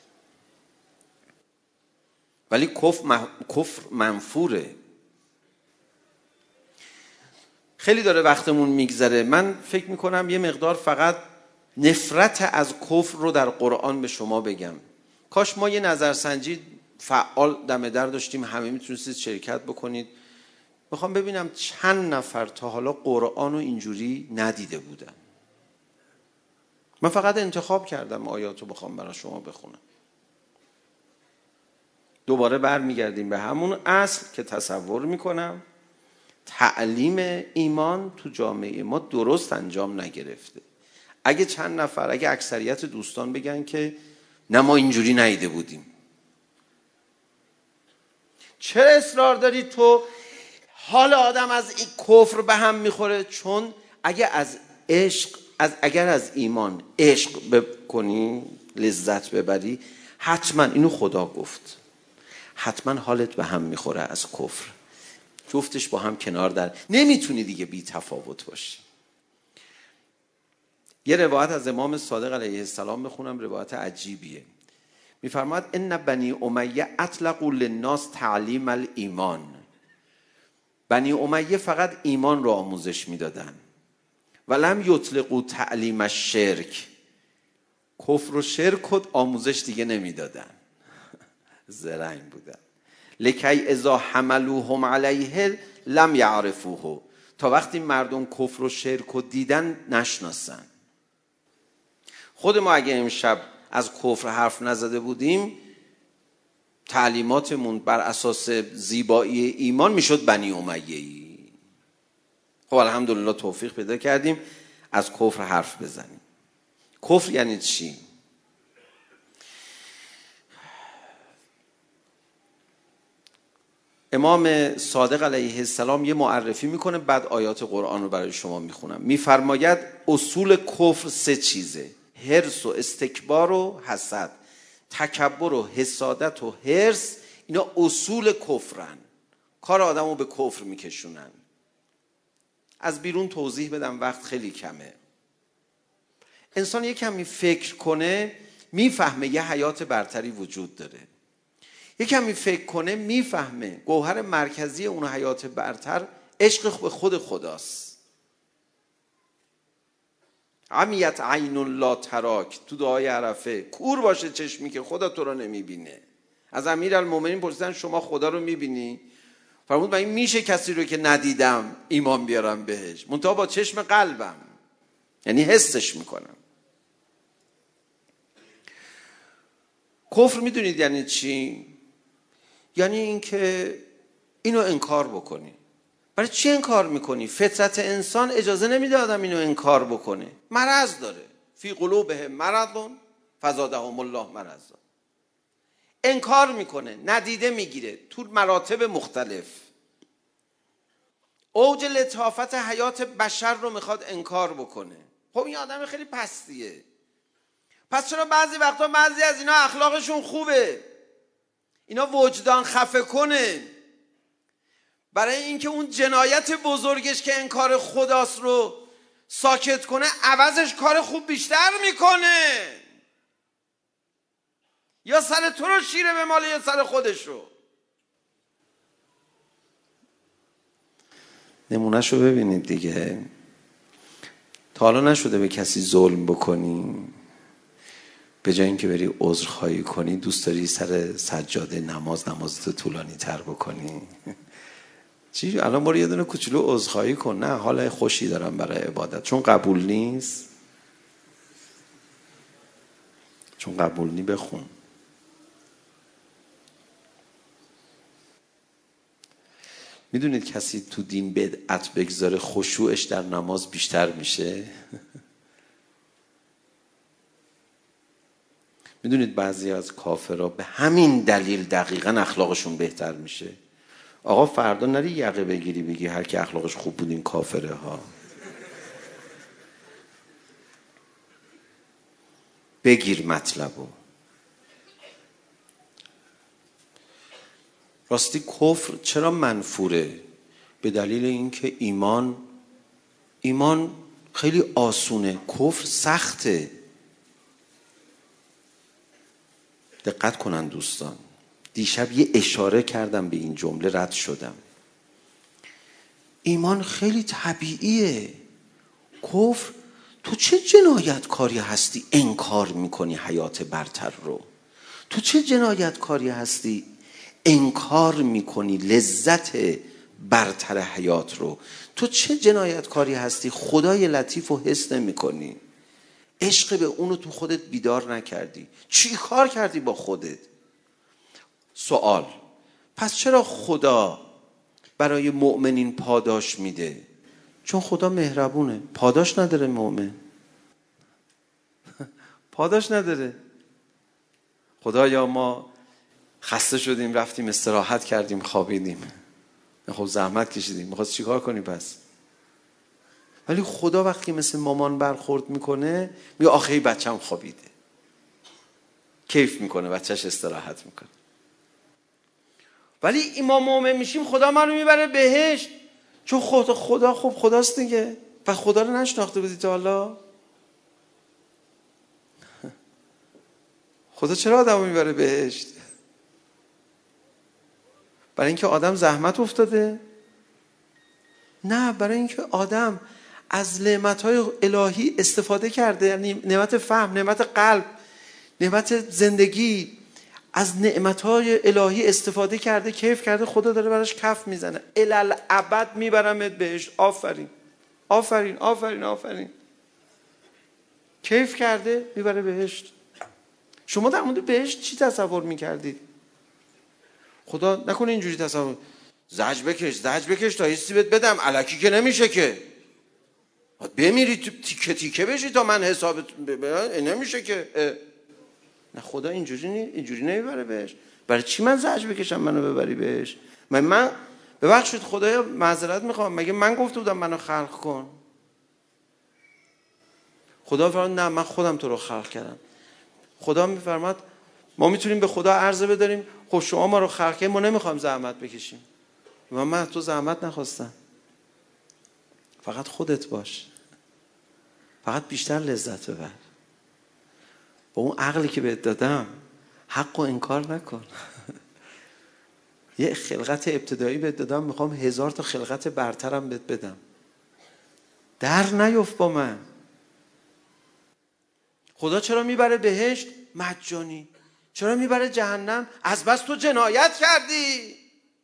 ولی کفر مح... کفر منفوره. خیلی داره وقتمون میگذره. من فکر میکنم یه مقدار فقط نفرت از کفر رو در قرآن به شما بگم. کاش ما یه نظرسنجی فعال دم در داشتیم، همه میتونستید شرکت بکنید. میخوام ببینم چند نفر تا حالا قرآن رو اینجوری ندیده بودن. من فقط انتخاب کردم آیاتو بخوام برای شما بخونم. دوباره برمیگردیم به همون اصل که تصور میکنم تعلیم ایمان تو جامعه ما درست انجام نگرفته. اگه چند نفر، اگه اکثریت دوستان بگن که نه ما اینجوری ندیده بودیم، چرا اصرار داری تو؟ حال آدم از این کفر به هم میخوره. چون اگه از عشق از اگر از ایمان عشق بکنی، لذت ببری، حتما اینو خدا گفت، حتما حالت به هم میخوره از کفر. جفتش با هم کنار در نمیتونی دیگه بی تفاوت باشی. یه روایت از امام صادق علیه السلام بخونم، روایت عجیبیه. میفرماد ان بنی امیه اطلقوا للناس تعلیم الایمان. بنی امیه فقط ایمان رو آموزش میدادن. ولم یطلقوا تعلیم الشرک. کفر و شرک و آموزش دیگه نمیدادن. زرنگ بودن. لکی اذا حملوهم علیه لم یعرفوه، تا وقتی مردم کفر و شرک و دیدن نشناسن. خود ما اگه امشب از کفر حرف نزده بودیم، تعلیماتمون بر اساس زیبایی ایمان میشد بنی امیه‌ای. خب الحمدلله توفیق پیدا کردیم از کفر حرف بزنیم. کفر یعنی چی؟ امام صادق علیه السلام یه معرفی میکنه، بعد آیات قرآن رو برای شما میخونم. میفرماید اصول کفر سه چیزه: حرص و استکبار و حسد. تکبر و حسادت و حرص، اینا اصول کفرن، کار آدم رو به کفر میکشونن. از بیرون توضیح بدم، وقت خیلی کمه. انسان یک کمی فکر کنه میفهمه یه حیات برتری وجود داره. یک کمی فکر کنه میفهمه گوهر مرکزی اون حیات برتر عشق به خود خداست. عمیت عین لا تراک، تو دعای عرفه، کور باشه چشمی که خدا تو رو نمیبینه. از امیرالمومنین پرسیدن شما خدا رو میبینی؟ فرمود من این میشه کسی رو که ندیدم ایمان بیارم بهش، منتها با چشم قلبم، یعنی حسش میکنم. کفر میدونید یعنی چی؟ یعنی اینکه اینو انکار بکنی. برای چی انکار میکنی؟ فطرت انسان اجازه نمیده آدم اینو انکار بکنه. مرض داره، فی قلوبهم مرض فزادهم الله مرضا. انکار میکنه، ندیده میگیره تو مراتب مختلف. اوج لطافت حیات بشر رو میخواد انکار بکنه. خب این آدم خیلی پستیه. پس چرا بعضی وقتا بعضی از اینا اخلاقشون خوبه، اینا وجدان خفه کنه، برای اینکه اون جنایت بزرگش که انکار خداست رو ساکت کنه، عوضش کار خوب بیشتر میکنه. یا سر تو رو شیره به مال یا سر خودش رو. نمونهشو ببینید دیگه. تا حالا نشده به کسی ظلم بکنی، به جای اینکه بری عذرخواهی کنی دوست داری سر سجاده نماز نمازتو طولانی تر بکنی؟ چی؟ الان برو یه دونه کوچولو عذرخواهی کن. نه، حال خوشی دارم برای عبادت. چون قبول نیست، چون قبول نی بخون. میدونید کسی تو دین بدعت بگذاره خشوعش در نماز بیشتر میشه؟ میدونید بعضی از کافرها به همین دلیل دقیقاً اخلاقشون بهتر میشه. آقا فردا نری یقه بگیری بگی هر کی اخلاقش خوب بود این کافره ها. بگیر مطلبو. راستی کفر چرا منفوره؟ به دلیل اینکه ایمان ایمان خیلی آسونه، کفر سخته. دقت کنن دوستان، دیشب یه اشاره کردم به این جمله رد شدم. ایمان خیلی طبیعیه. کفر تو چه جنایت کاری هستی انکار میکنی حیات برتر رو؟ تو چه جنایت کاری هستی انکار میکنی لذت برتر حیات رو؟ تو چه جنایت کاری هستی خدای لطیف رو حس نمیکنی؟ عشق به اونو تو خودت بیدار نکردی. چی کار کردی با خودت؟ سوال: پس چرا خدا برای مؤمنین پاداش میده؟ چون خدا مهربونه. پاداش نداره مؤمن؟ پاداش نداره. خدایا ما خسته شدیم رفتیم استراحت کردیم خوابیدیم، خب زحمت کشیدیم، میخواست چی کار کنی پس؟ ولی خدا وقتی مثل مامان برخورد میکنه میگه آخه بچه‌م خوابیده، کیف میکنه، بچهش استراحت میکنه. ولی این ما مؤمن میشیم خدا منو میبره بهشت، چون خدا خدا خب خداست دیگه. و خدا رو نشناخته بودی تا حالا؟ خدا چرا آدمو میبره بهشت؟ برای اینکه آدم زحمت افتاده؟ نه، برای اینکه آدم از نعمت‌های الهی استفاده کرده. یعنی نعمت فهم، نعمت قلب، نعمت زندگی، از نعمتهای الهی استفاده کرده، کیف کرده، خدا داره براش کف میزنه. الالعبد میبرمت بهشت. آفرین آفرین آفرین آفرین. کیف کرده میبره بهشت. شما در مورد بهشت چی تصور میکردید؟ خدا نکنه اینجوری تصور زج بکش زج بکش تا حسی بهت بدم، الکی که نمیشه که بمیری تیکه تیکه بشی تا من حسابت ب... نمیشه که. نه خدا اینجوری نی... اینجوری نمیبره بهش. برای چی من زج بکشم منو ببری بهش؟ من من ببخشید خدایا معذرت میخوام، مگه من گفته بودم منو خلق کن؟ خدا فرمود نه من خودم تو رو خلق کردم. خدا میفرماد ما میتونیم به خدا عرضه بداریم خب شما ما رو خلق کردید، ما نمیخوام زحمت بکشیم. و من تو زحمت نخواستم، فقط خودت باش، فقط بیشتر لذت ببر. با اون عقلی که بهت دادم حق و انکار نکن. یه خلقت ابتدایی بهت دادم، میخوام هزار تا خلقت برترم بهت بدم. در نیفت با من. خدا چرا میبره بهشت؟ مجانی. چرا میبره جهنم؟ از بس تو جنایت کردی،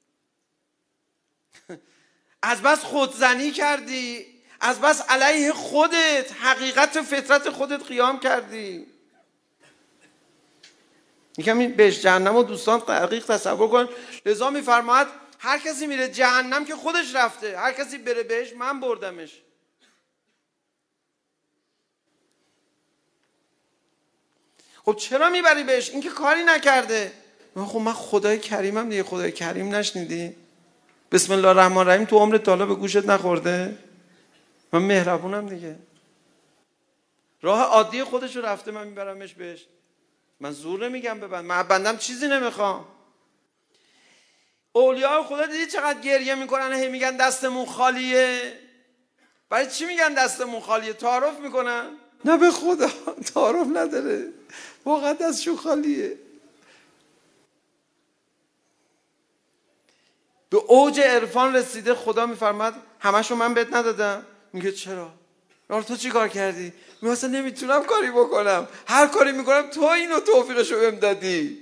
از بس خودزنی کردی، از بس علیه خودت حقیقت فطرت خودت قیام کردی. یکم این بهشت جهنم و دوستان دقیق تصور کن. لذا میفرماید هر کسی میره جهنم که خودش رفته، هر کسی بره بهشت من بردمش. خب چرا میبری بهش؟ این که کاری نکرده. خب من خدای کریمم دیگه. خدای کریم نشنیدی؟ بسم الله الرحمن الرحیم تو عمرت تا حالا به گوشت نخورده؟ من مهربونم دیگه. راه عادی خودشو رفته، من میبرمش بهش. من زور نمیگم ببند، من بندم چیزی نمیخوام. اولیاء خدا دیدی چقدر گریه میکنن، هی میگن دستمون خالیه. برای چی میگن دستمون خالیه؟ تعارف میکنن؟ نه به خدا تعارف نداره، واقعا دستشون خالیه. به اوج عرفان رسیده. خدا میفرماد همشو من بهت ندادم؟ میگه چرا؟ یار تو چی کار کردی؟ میگه اصلا نمیتونم کاری بکنم، هر کاری میکنم تو اینو توفیقشو بهم دادی.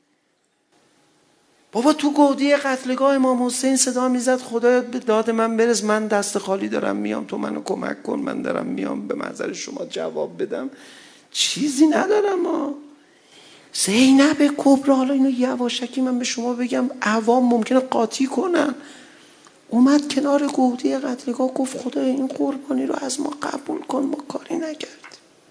بابا تو گودی قتلگاه امام حسین صدا میزد خدا به داد من برس، من دست خالی دارم میام، تو منو کمک کن، من دارم میام به محضر شما جواب بدم، چیزی ندارم. ها زینب کبرا، حالا اینو یواشکی من به شما بگم عوام ممکنه قاطی کنن، اومد کنار گودی قتلگاه گفت خدا این قربانی رو از ما قبول کن، ما کاری نکردیم.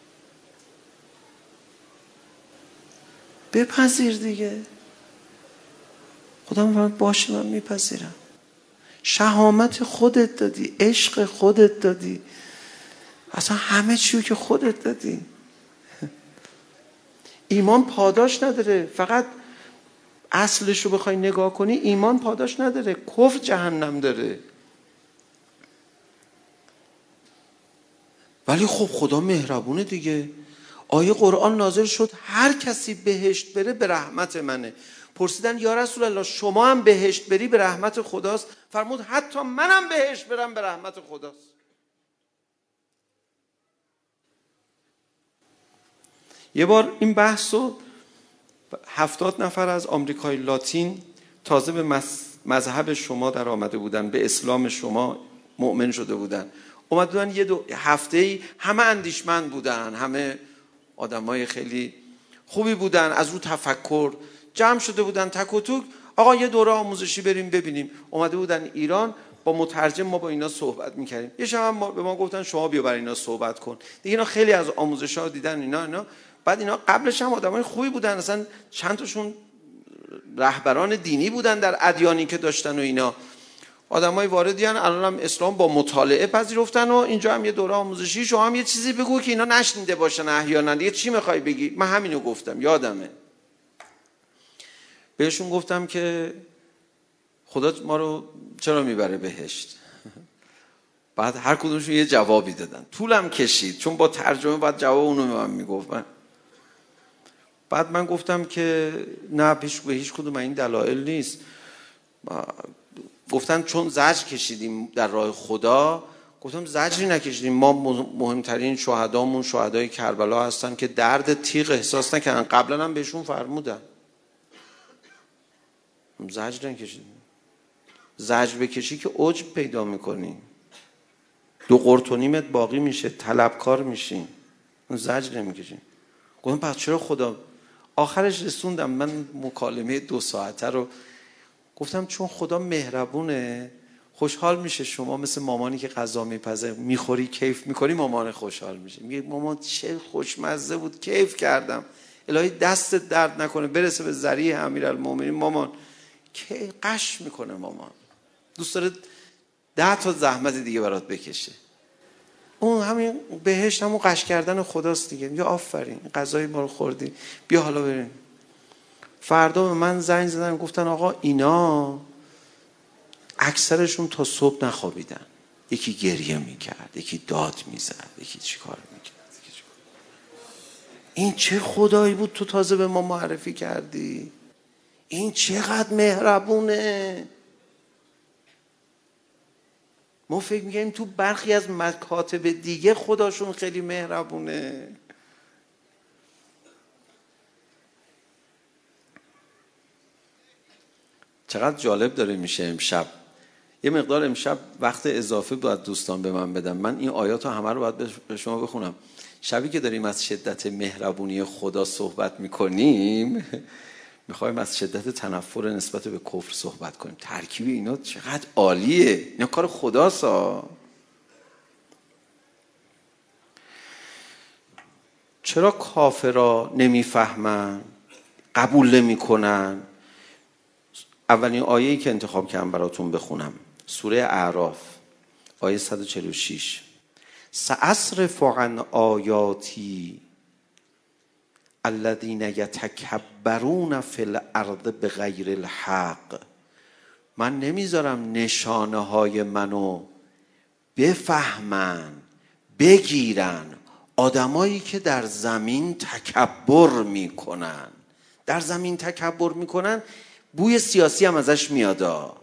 بپذیر دیگه. خدا میفرماد باشه من میپذیرم. شهامت خودت دادی، عشق خودت دادی، اصلا همه چیو که خودت دادی. ایمان پاداش نداره. فقط اصلش رو بخوای نگاه کنی ایمان پاداش نداره، کفر جهنم داره. ولی خب خدا مهربونه دیگه. آیه قرآن نازل شد هر کسی بهشت بره به رحمت منه. پرسیدن یا رسول الله شما هم بهشت بری به رحمت خداست؟ فرمود حتی منم بهشت برم به رحمت خداست. یه بار این بحثو هفتاد نفر از آمریکای لاتین تازه به مذهب شما در آمده بودن، به اسلام شما مؤمن شده بودن، اومده بودن یه دو هفته‌ای، همه اندیشمند بودن، همه آدمای خیلی خوبی بودن، از رو تفکر جمع شده بودن، تک و توک آقا یه دوره آموزشی بریم ببینیم. اومده بودن ایران، با مترجم ما با اینا صحبت میکردیم. یه شب ما به ما گفتن شما بیا برای اینا صحبت کن. دیگه اینا خیلی از آموزش‌ها دیدن اینا اینا بعد اینا قبلش هم آدمای خوبی بودن، اصلا چند تاشون رهبران دینی بودن در ادیانی که داشتن و اینا، آدمای واردی ان، الان هم اسلام با مطالعه پذیرفتن و اینجا هم یه دوره آموزشی. شما هم یه چیزی بگو که اینا نشنیده باشن احیانا. دیگه چی میخوای بگی؟ من همینو گفتم، یادمه. بهشون گفتم که خدا ما رو چرا میبره بهشت؟ بعد هر کدومشون یه جوابی دادن. طولم کشید چون با ترجمه بعد جواب اونو به من میگفتن. بعد من گفتم که نه پیش به هیچ کدوم این دلایل نیست. گفتن چون زجر کشیدیم در راه خدا. گفتم زجری نکشیدیم، ما مهمترین شهدامون شهدای کربلا هستن که درد تیغ احساس نکردن، قبلا هم بهشون فرمودن. زجر نکشید. زجر بکشی که عجب پیدا میکنی، دو قرت و نیمت باقی میشه، طلبکار میشی. اون زجر نمیکشی. گفتم پس چرا خدا؟ آخرش رسوندم من مکالمه دو ساعته رو، گفتم چون خدا مهربونه، خوشحال میشه شما مثل مامانی که غذا میپزه میخوری کیف میکنی، مامان خوشحال میشه، میگه مامان چه خوشمزه بود، کیف کردم، الهی دستت درد نکنه برسه به ذریع امیرالمومنین. مامان که قش میکنه، مامان دوست داره ده تا زحمت دیگه برات بکشه. اون همین بهشت همون قش کردن خداست دیگه. یا آفرین غذای ما رو خوردی، بیا حالا بریم. فردا به من زنگ زدن گفتن آقا اینا اکثرشون تا صبح نخوابیدن، یکی گریه میکرد، یکی داد میزد، یکی چیکار میکرد. این چه خدایی بود تو تازه به ما معرفی کردی؟ این چقدر مهربونه. ما فکر میکنیم تو برخی از مکاتب دیگه خداشون خیلی مهربونه. چقدر جالب داره میشه امشب. یه مقدار امشب وقت اضافه باید دوستان به من بدم، من این آیات رو همه رو باید به شما بخونم. شبی که داریم از شدت مهربونی خدا صحبت میکنیم، میخوایم از شدت تنفر نسبت به کفر صحبت کنیم. ترکیب اینا چقدر عالیه، اینا کار خداست ها. چرا کافرها نمیفهمن، قبول نمیکنن؟ اولین آیه‌ای که انتخاب کردم براتون بخونم، سوره اعراف آیه صد و چهل و شش. سأصرف عن آیاتی الذین یتکبرون فی الارض بغیر الحق. من نمیذارم نشانه های منو بفهمن، بگیرن آدمایی که در زمین تکبر میکنن. در زمین تکبر میکنن، بوی سیاسی هم ازش میادا.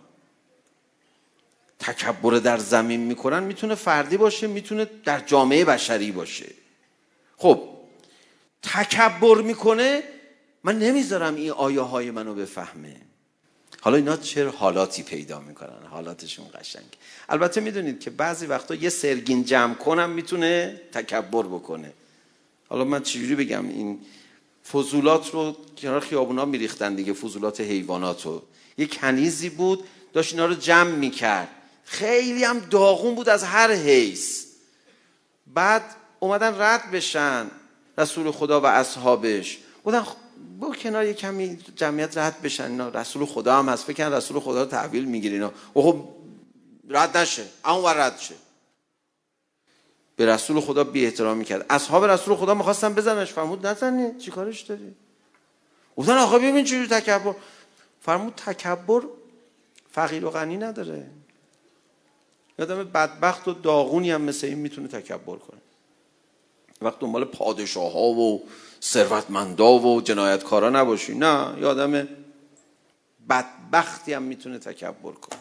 تکبر در زمین میکنن، میتونه فردی باشه، میتونه در جامعه بشری باشه. خب تکبر میکنه، من نمیذارم این آیه های منو بفهمه. حالا اینا چه حالاتی پیدا میکنن، حالاتشون قشنگ. البته میدونید که بعضی وقتا یه سرگین جمع کنم میتونه تکبر بکنه. حالا من چجوری بگم، این فضولات رو کنار خیابونا میریختن دیگه، فضولات حیوانات رو. یه کنیزی بود داشت اینا رو جمع میکرد، خیلی هم داغون بود از هر حیث. بعد اومدن رد بشن رسول خدا و اصحابش، بودن با کنار یه کمی جمعیت رد بشن، اینا رسول خدا هم هست، فکر کنن رسول خدا رو تحویل میگیره اینا. خب رد نشه، اون ور رد شه. به رسول خدا بی احترامی کرد. اصحاب رسول خدا میخواستن بزننش، فرمود نزنی، چی کارش داری؟ گفتن آخه ببین چجوری تکبر. فرمود تکبر فقیر و غنی نداره. یادم بدبخت و داغونی هم مثل این میتونه تکبر کنه. وقت دنبال پادشاه ها و ثروتمندا و جنایتکارا نباشی، نه، یادم بدبختی هم میتونه تکبر کنه.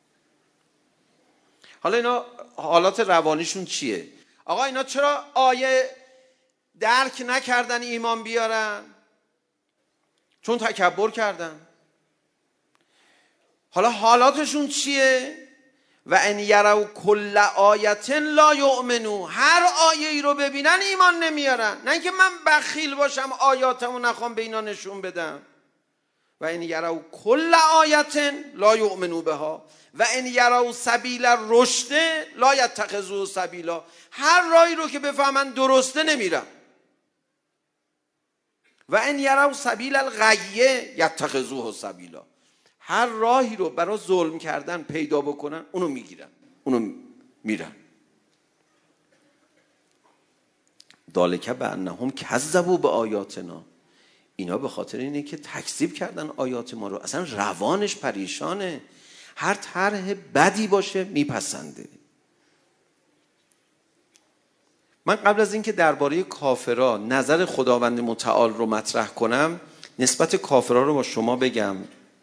حالا اینا حالات روانیشون چیه؟ آقا اینا چرا آیه درک نکردن ایمان بیارن؟ چون تکبر کردن. حالا حالاتشون چیه؟ و ان یروا کل آیه لا یؤمنوا. هر آیه ای رو ببینن ایمان نمیارن. نه اینکه من بخیل باشم آیاتمو نخوام به اینا نشون بدم. و ان یروا کل آیه لا یؤمنوا بها و ان یروا سبیل الرشد لا یتخذوه سبیلا. هر راهی رو که بفهمن درسته نمیرن. و ان یروا سبیل الغی یتخذوه سبیلا. هر راهی رو برای ظلم کردن پیدا بکنن اونو میگیرن، اونو میرن. ذالک بانهم کذبوا بآیاتنا. اینا به خاطر اینه که تکذیب کردن آیات ما رو. اصلا روانش پریشانه، هر طرح بدی باشه میپسنده. من قبل از اینکه درباره کافرها نظر خداوند متعال رو مطرح کنم، نسبت کافرها رو با شما بگم.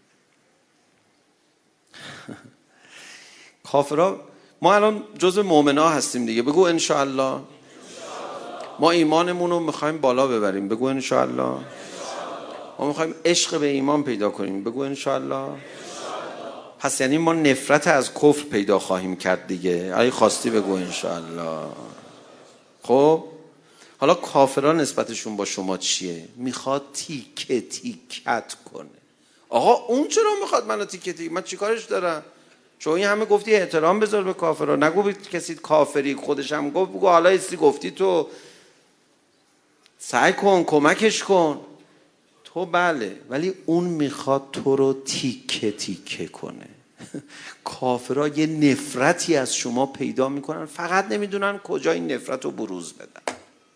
کافرها، ما الان جزء مؤمنا هستیم دیگه، بگو ما ایمانمون رو میخوایم بالا ببریم، بگو ان شاء الله. ما میخوایم عشق به ایمان پیدا کنیم. بگو انشاءالله. پس یعنی ما نفرت از کفر پیدا خواهیم کرد دیگه. اگه خواستی بگو انشاءالله. خب حالا کافران نسبتشون با شما چیه؟ میخواد تیکه تیکت کنه. آقا اون چرا میخواد منو تیکه تیکه؟ من چیکارش دارم؟ شما این همه گفتی احترام بذار به کافران، نگو کسی کافری، خودش هم گفت بگو حالا استی گفتی تو سعی کن کمکش کن. تو بله، ولی اون میخواد تو رو تیکه تیکه کنه. کافرها یه نفرتی از شما پیدا میکنن، فقط نمیدونن کجا این نفرت رو بروز بدن.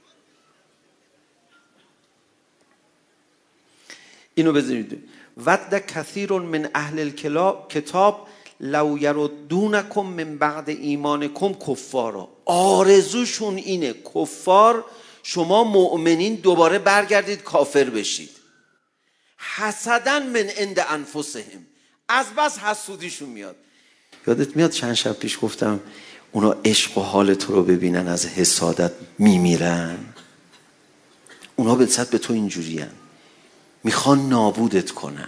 اینو بذارید. ود کثیر من اهل کتاب لو یردونکم من بعد ایمانکم کفارا. آرزوشون اینه کفار، شما مؤمنین دوباره برگردید کافر بشید. حسدن من عند انفسهم، از بس حسودیشون میاد. یادت میاد چند شب پیش گفتم اونا عشق و حال تو رو ببینن از حسادت میمیرن. اونا به صد به تو اینجوری هن. میخوان نابودت کنن.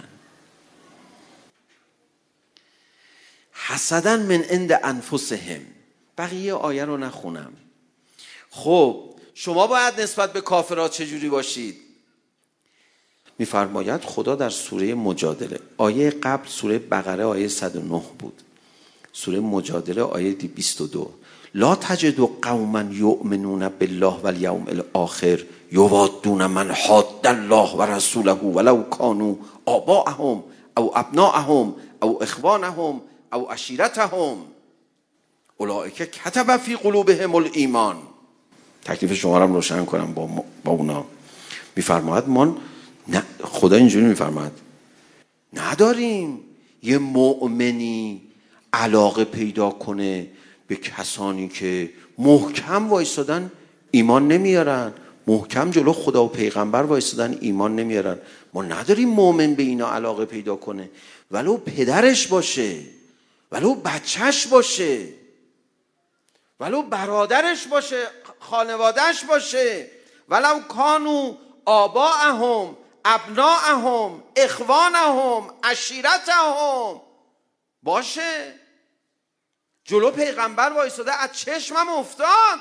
حسدن من عند انفسهم. بقیه آیه رو نخونم. خب شما باید نسبت به کافرها چجوری باشید؟ میفرماید خدا در سوره مجادله، آیه قبل سوره بقره آیه صد و نه بود، سوره مجادله آیه بیست و دو، لا تجد قوما یؤمنون بالله والیوم الاخر یوادون من حاد الله و رسوله ولو كانوا آباءهم او ابناءهم او اخوانهم او عشیرتهم اولئک کتب فی قلوبهم الایمان. تکلیف شما رو روشن کنم با, با اونا. میفرماید ما نه، خدا اینجوری میفرماید نداریم یه مؤمنی علاقه پیدا کنه به کسانی که محکم وایسادن ایمان نمیارن، محکم جلو خدا و پیغمبر وایسادن ایمان نمیارن. ما نداریم مؤمن به اینا علاقه پیدا کنه، ولو پدرش باشه، ولو بچهش باشه، ولو برادرش باشه، خانوادهش باشه، ولو کانو آباءهم ابناءهم اخوانهم عشیرتهم باشه. جلو پیغمبر وایساده از چشمم افتاد،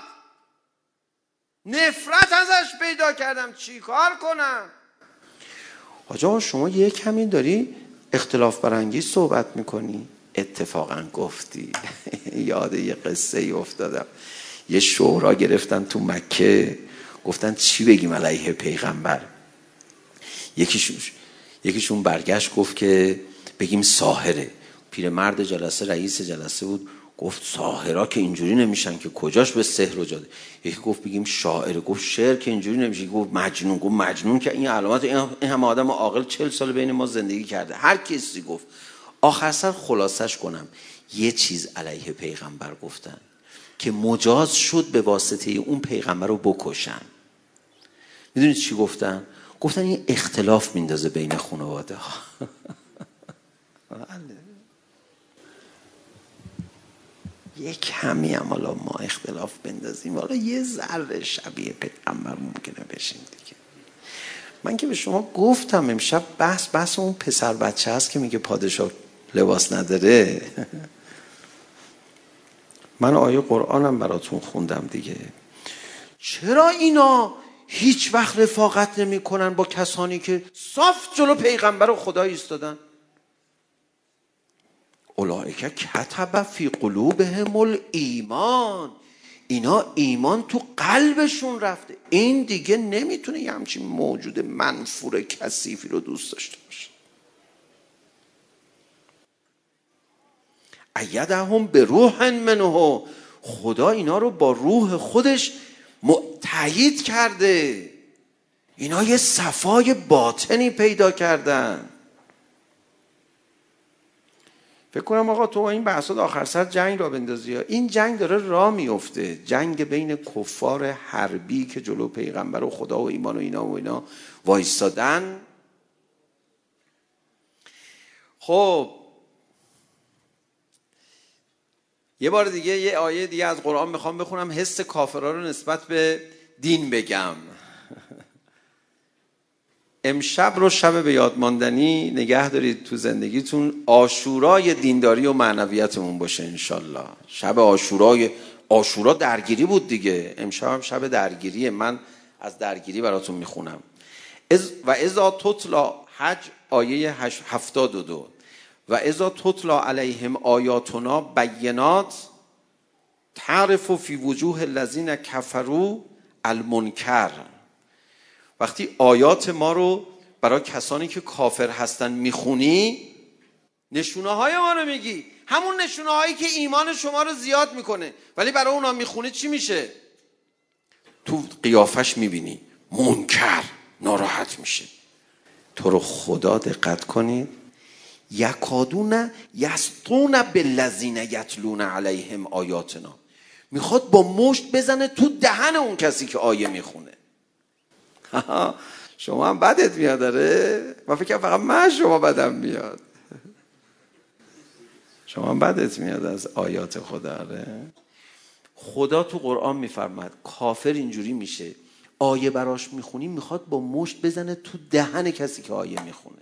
نفرت ازش پیدا کردم، چی کار کنم؟ آجا شما یه کمی داری اختلاف برانگیز صحبت میکنی. اتفاقا گفتی یاد یه قصه ای افتادم. یه شورا گرفتن تو مکه، گفتن چی بگیم علیه پیغمبر. یکیشون یکیشون برگشت گفت که بگیم ساحره. پیرمرد جلسه رئیس جلسه بود، گفت ساحرها که اینجوری نمیشن که، کجاش به سحر و جادو. یکی گفت بگیم شاعر، گفت شعر که اینجوری نمیشه. گفت مجنون، گفت مجنون که این علامت این همه آدم عاقل چهل سال بین ما زندگی کرده. هر کسی گفت. آخر سر خلاصش کنم یه چیز علیه پیغمبر گفتن که مجاز شد به واسطه اون پیغمبر رو بکشن. میدونید چی گفتن؟ گفتن این اختلاف میندازه بین خانواده ها. یه کمی هم حالا ما اختلاف بندازیم، حالا یه ذره شبیه پیغمبر ممکنه بشیم دیگه. من که به شما گفتم امشب بحث بحث اون پسر بچه هست که میگه پادشاه لباس نداره. من آیه قرآنم براتون خوندم دیگه. چرا اینا هیچ وقت رفاقت نمی کنن با کسانی که صاف جلو پیغمبر و خدا ایستادن؟ اولئک کتب فی قلوبهم الایمان. اینا ایمان تو قلبشون رفته. این دیگه نمیتونه یه همچین موجود منفور کثیفی رو دوست داشته باشه. ایدهم به روح منه. خدا اینا رو با روح خودش تأیید کرده. اینا یه صفای باطنی پیدا کردن. فکر کنم آقا تو این بحثات آخر سر جنگ را بندازی. این جنگ داره راه میفته، جنگ بین کفار حربی که جلو پیغمبر و خدا و ایمان و اینا و اینا وایستادن. خب یه بار دیگه یه آیه دیگه از قرآن میخوام بخونم، حس کافرها رو نسبت به دین بگم. امشب رو شب به یاد ماندنی نگه دارید تو زندگیتون، عاشورای دینداری و معنویتمون باشه انشالله. شب عاشورای عاشورا درگیری بود دیگه، امشب هم شب درگیریه. من از درگیری براتون میخونم. از و اذا تتلا حج آیه هفتاد و دو و اذا تتلا علیهم آیاتنا بینات تعرف فی وجوه الذین کفروا المنکر. وقتی آیات ما رو برای کسانی که کافر هستن میخونی، نشونه های ما رو میگی، همون نشونه هایی که ایمان شما رو زیاد میکنه، ولی برای اونا میخونی چی میشه؟ تو قیافش میبینی منکر، ناراحت میشه. تو رو خدا دقت کنید، یکادون یسطون بالذین یتلون علیهم آیاتنا، میخواد با مشت بزنه تو دهن اون کسی که آیه میخونه. شما هم بدت میاد داره؟ من فکر فقط من شما بدم میاد. شما هم بدت میاد از آیات خدا. داره خدا تو قرآن میفرماد کافر اینجوری میشه، آیه براش میخونی میخواد با مشت بزنه تو دهن کسی که آیه میخونه.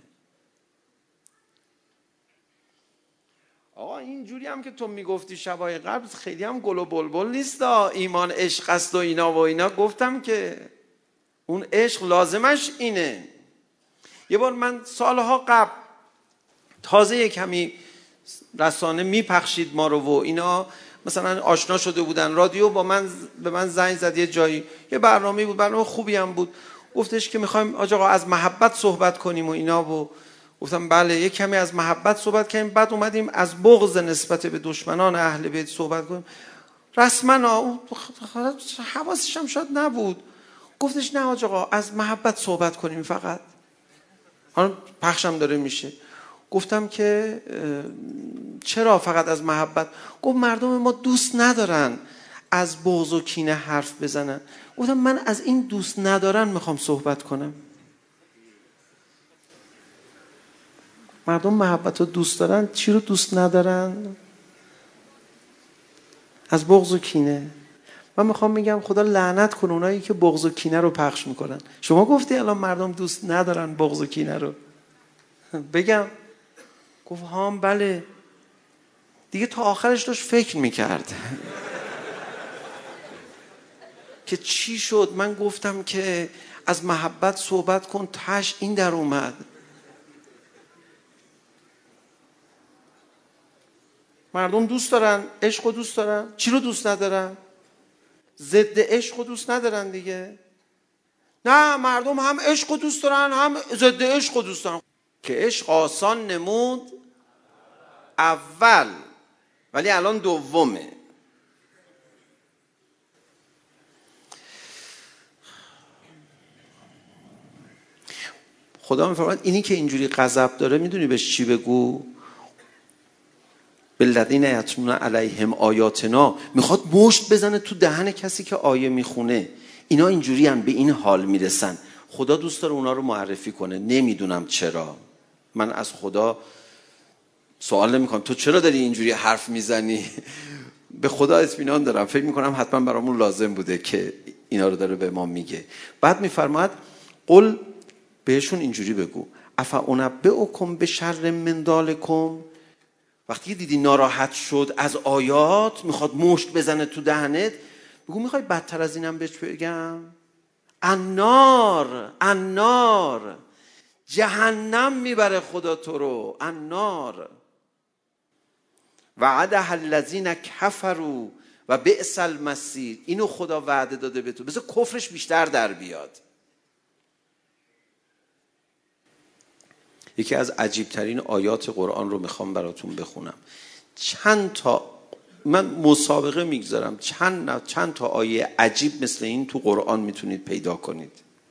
آقا اینجوری هم که تو میگفتی شبای قبل خیلی هم گل و بلبل نیست، ایمان عشق است و اینا و اینا. گفتم که اون عشق لازمش اینه. یه بار من سالها قبل تازه یک کمی رسانه میپخشید ما رو و اینا، مثلا آشنا شده بودن، رادیو با من به من زنگ زد یه جایی، یه برنامه بود، برنامه خوبی هم بود، گفتش که میخوایم آقا از محبت صحبت کنیم و اینا. و گفتم بله، یه کمی از محبت صحبت کنیم، بعد اومدیم از بغض نسبت به دشمنان اهل بیت صحبت کنیم. رسما اون حواسش هم شاید نبود، گفتش نه آقا از محبت صحبت کنیم فقط. حالا پخشم داره میشه. گفتم که چرا فقط از محبت؟ گفت مردم ما دوست ندارن از بغض و کینه حرف بزنن. گفتم من از این دوست ندارن میخوام صحبت کنم. مردم محبت رو دوست دارن، چی رو دوست ندارن؟ از بغض و کینه. من میخوام میگم خدا لعنت کنه اونایی که بغض و کینه رو پخش میکنن. شما گفتی الان مردم دوست ندارن بغض و کینه رو. بگم گفت هام بله دیگه. تا آخرش داشت فکر میکرد که چی شد. من گفتم که از محبت صحبت کن، تاش این در اومد. مردم دوست دارن، عشق رو دوست دارن، چی رو دوست ندارن؟ ضد عشق رو دوست ندارن دیگه. نه مردم هم عشق رو دوست دارن هم ضد عشق رو دوست دارن. که عشق آسان نمود اول ولی الان دومه. خدا میفرماید اینی که اینجوری غضب داره، میدونی بهش چی بگو؟ بالذین یتلون علیهم آیاتنا، میخواد مشت بزنه تو دهن کسی که آیه میخونه. اینا اینجوری هم به این حال میرسن. خدا دوست داره اونا رو معرفی کنه. نمیدونم چرا. من از خدا سوال نمی کنم تو چرا داری اینجوری حرف میزنی. به خدا اطمینان دارم، فکر میکنم حتما برامون لازم بوده که اینا رو داره به ما میگه. بعد میفرماید قل، بهشون اینجوری بگو افانبئکم بشر من ذالکم. وقتی دیدی ناراحت شد از آیات، میخواد مشت بزنه تو دهنت، بگو میخوای بدتر از اینم بهش بگم؟ النار، النار، جهنم میبره خدا تو رو. النار وعدها الذین کفروا و بئس المصیر. اینو خدا وعده داده به تو، بذار کفرش بیشتر در بیاد. یکی از عجیب ترین آیات قرآن رو میخوام براتون بخونم. چند تا من مسابقه میگذارم، چند چند تا آیه عجیب مثل این تو قرآن میتونید پیدا کنید.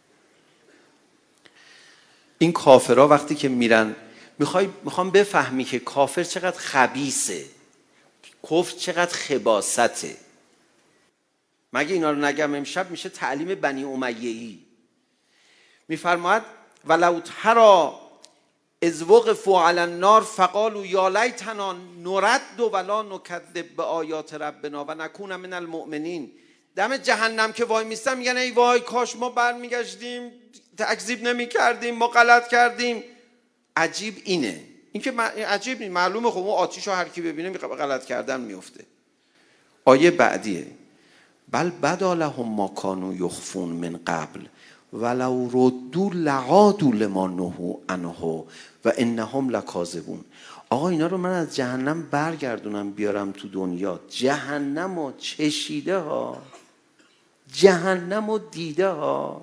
این کافرها وقتی که میرن، میخوای میخوام بفهمی که کافر چقدر خبیثه، کفر چقدر خباثته. مگه اینا رو نگم امشب میشه تعلیم بنی امیه‌ای. میفرماید ولو تری اذ وقفوا علی النار فقالوا یا لیتنا نرد ولا نکذب بآیات ربنا و نکون من المؤمنین. دم جهنم که وای میستن میگن ای وای کاش ما برمیگشتیم تکذیب نمی کردیم، ما غلط کردیم. عجیب اینه، این که عجیب نیست، معلومه خب اون آتیش رو هر کی ببینه غلط کردن میفته. آیه بعدیه بل بدا لهم ما کانوا یخفون من قبل ولو ردوا لعادوا لما نهوا عنه و انهم لکاذبون. آقا اینا رو من از جهنم برگردونم بیارم تو دنیا، جهنم رو چشیده ها، جهنم رو دیده ها،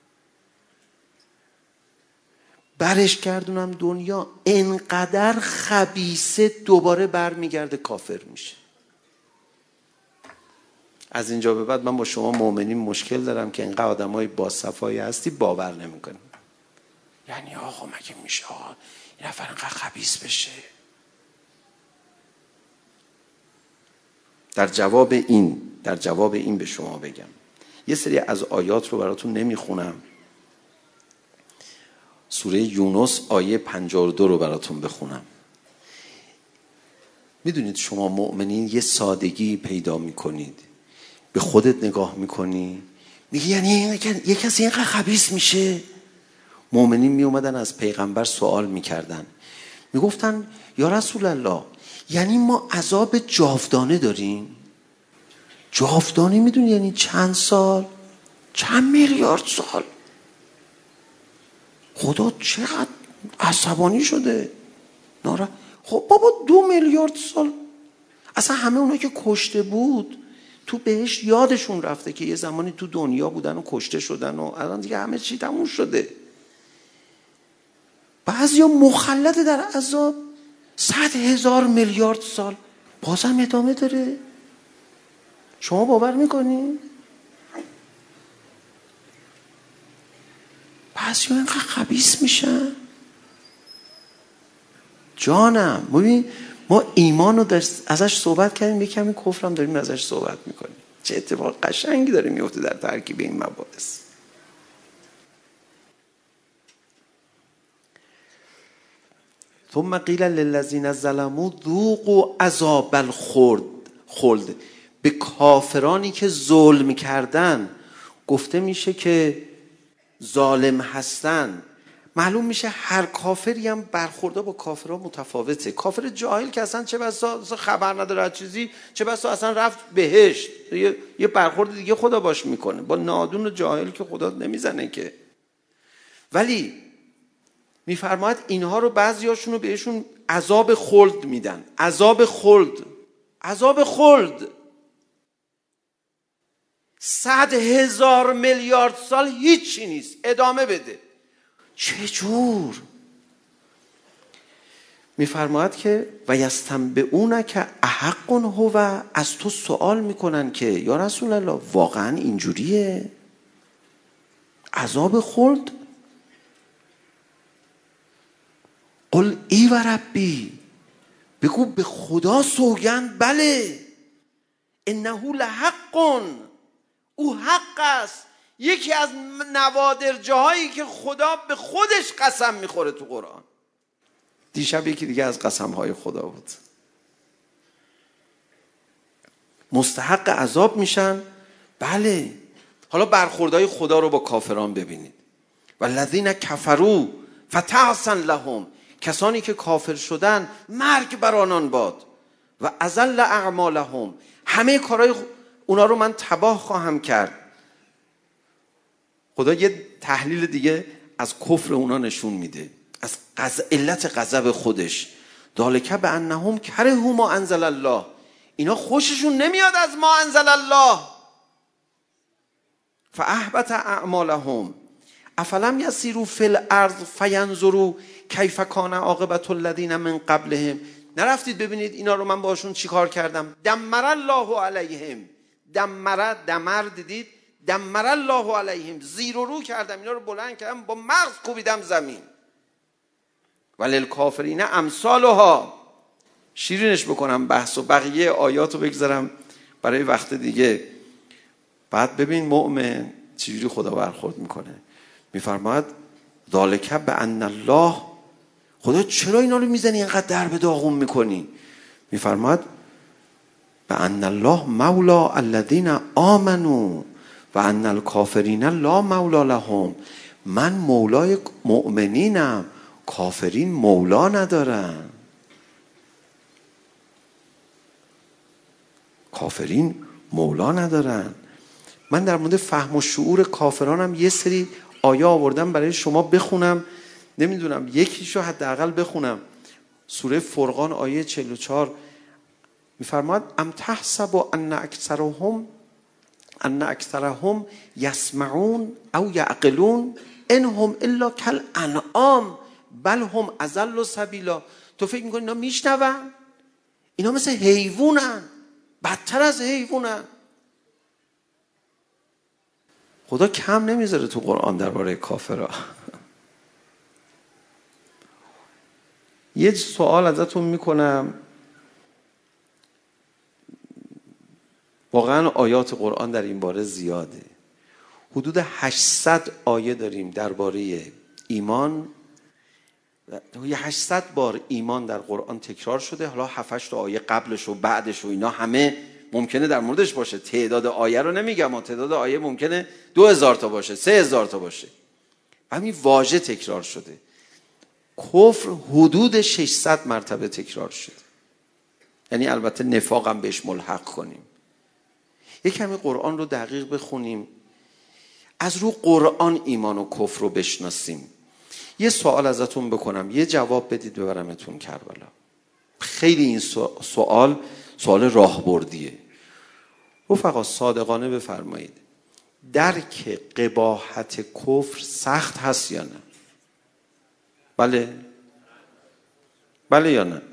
برش گردونم دنیا، انقدر خبیثه دوباره برمیگرده کافر میشه. از اینجا به بعد من با شما مؤمنین مشکل دارم که اینقدر آدمای با صفایی هستی باور نمیکنیم. یعنی آقا مگه میشه آقا این نفر اینقدر خبیث بشه؟ در جواب این در جواب این به شما بگم، یه سری از آیات رو براتون نمیخونم. سوره یونس آیه پنجاه و دو رو براتون بخونم. میدونید شما مؤمنین یه سادگی پیدا میکنید، به خودت نگاه میکنی میگی یعنی یه کسی اینقدر خبیث میشه؟ مؤمنین میومدن از پیغمبر سوال میکردن، میگفتن یا رسول الله یعنی ما عذاب جاودانه داریم؟ جاودانه میدونی یعنی چند سال؟ چند میلیارد سال؟ خدا چقدر عصبانی شده نارا. خب بابا دو میلیارد سال اصلا همه اونا که کشته بود تو بهش یادشون رفته که یه زمانی تو دنیا بودن و کشته شدن و الان دیگه همه چی تموم شده. بعضیا مخلد در عذاب صد هزار میلیارد سال بازم ادامه داره. شما باور میکنی؟ بعضیا اینقدر خبیث میشن. جانم ببین ما ایمان رو ازش صحبت کردیم، یه کمی کفر هم داریم ازش صحبت میکنیم. چه اتفاق قشنگی داره میفته در ترکیب این مباحث. ثم قیل للذین ظلموا ذوقوا عذاب الخلد خلد. به کافرانی که ظلم کردن گفته میشه که ظالم هستن. معلوم میشه هر کافری هم برخورده با کافرها متفاوته. کافر جاهل که اصلا چه بسا خبر نداره از چیزی، چه بسا اصلا رفت بهشت، یه, یه برخورد دیگه خدا باش میکنه. با نادون و جاهل که خدا نمیزنه که. ولی میفرماید اینها رو بعضیاشون رو بهشون عذاب خلد میدن. عذاب خلد، عذاب خلد صد هزار میلیارد سال هیچی نیست، ادامه بده. چجور؟ میفرماید که و یستنبئونک احق هو، از تو سوال میکنن که یا رسول الله واقعا اینجوریه؟ عذاب خلد؟ قل ای و ربی، بگو به خدا سوگند بله، انه لحق، او حق است. یکی از نوادر جاهایی که خدا به خودش قسم میخوره تو قرآن. دیشب یکی دیگه از قسمهای خدا بود. مستحق عذاب میشن، بله. حالا برخوردهای خدا رو با کافران ببینید. والذین کفروا فتعسا لهم، کسانی که کافر شدن مرگ بر آنان باد. و اضل اعمالهم، همه کارهای اونا رو من تباه خواهم کرد. خدا یه تحلیل دیگه از کفر اونا نشون میده، از غض... علت غضب خودش. ذالک بانهم کرهوا ما انزل الله، اینا خوششون نمیاد از ما انزل الله. فاحبط اعمالهم افلم یسیروا فی الارض فینظروا کیف کان عاقبة الذین من قبلهم. نرفتید ببینید اینا رو من باشون چیکار کردم؟ دمر الله علیهم، دمر دمر دیدید، دمر الله علیهم، زیر و رو کردم، اینا رو بلند کردم، با مغز کوبیدم زمین. وللکافرین امثالها، شیرینش بکنم بحث و بقیه آیاتو بگذارم برای وقت دیگه. بعد ببین مؤمن چجوری خدا برخورد میکنه. میفرماید ذالک بان الله، خدا چرا اینا رو میزنی اینقدر در به داغون میکنی؟ میفرماید بان الله مولا الذین آمنوا و ان الکافرین لا مولا لهم. من مولای مؤمنینم، کافرین مولا ندارن. کافرین مولا ندارن. من در مورد فهم و شعور کافرانم یه سری آیه آوردم برای شما بخونم، نمیدونم یکیشو حداقل بخونم. سوره فرقان آیه چهل و چهار میفرماد ام تحسب ان اکثرهم ان اکثرهم یسمعون او یعقلون انهم الا کالانعام بل هم اضل سبیلا. تو فکر میکنی اینا میشنون؟ اینا مثل حیوانن، بدتر از حیوانن. خدا کم نمیذاره تو قرآن درباره کافرها. یه سوال ازتون میکنم. واقعا آیات قرآن در این باره زیاده. حدود هشتصد آیه داریم درباره ایمان. یه هشتصد بار ایمان در قرآن تکرار شده. حالا هفت هشت آیه قبلش و بعدش و اینا همه ممکنه در موردش باشه. تعداد آیه رو نمیگم، و تعداد آیه ممکنه دو هزار تا باشه، سه هزار تا باشه. همین واژه تکرار شده. کفر حدود ششصد مرتبه تکرار شده. یعنی البته نفاق هم بهش ملحق کنیم. یک کمی قرآن رو دقیق بخونیم، از رو قرآن ایمان و کفر رو بشناسیم. یه سوال ازتون بکنم، یه جواب بدید ببرمتون کربلا. خیلی این سوال سوال راهبردیه. رفقا صادقانه بفرمایید، درک قباحت کفر سخت هست یا نه؟ بله؟ بله یا نه؟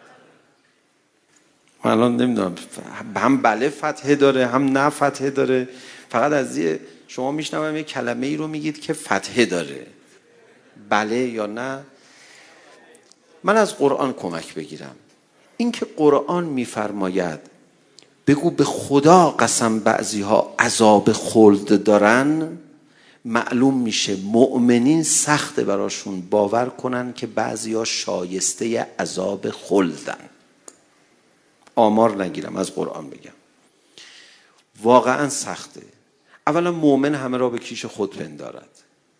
من الان نمیدونم، هم بله فتحه داره هم نه فتحه داره. فقط از یه شما میشنوم یه کلمه ای رو میگید که فتحه داره، بله یا نه. من از قرآن کمک بگیرم. این که قرآن میفرماید بگو به خدا قسم بعضی ها عذاب خلد دارن، معلوم میشه مؤمنین سخته براشون باور کنن که بعضی ها شایسته عذاب خلدن. آمار نگیرم، از قرآن بگم. واقعا سخته. اولا مؤمن همه را به کیش خود پندارد.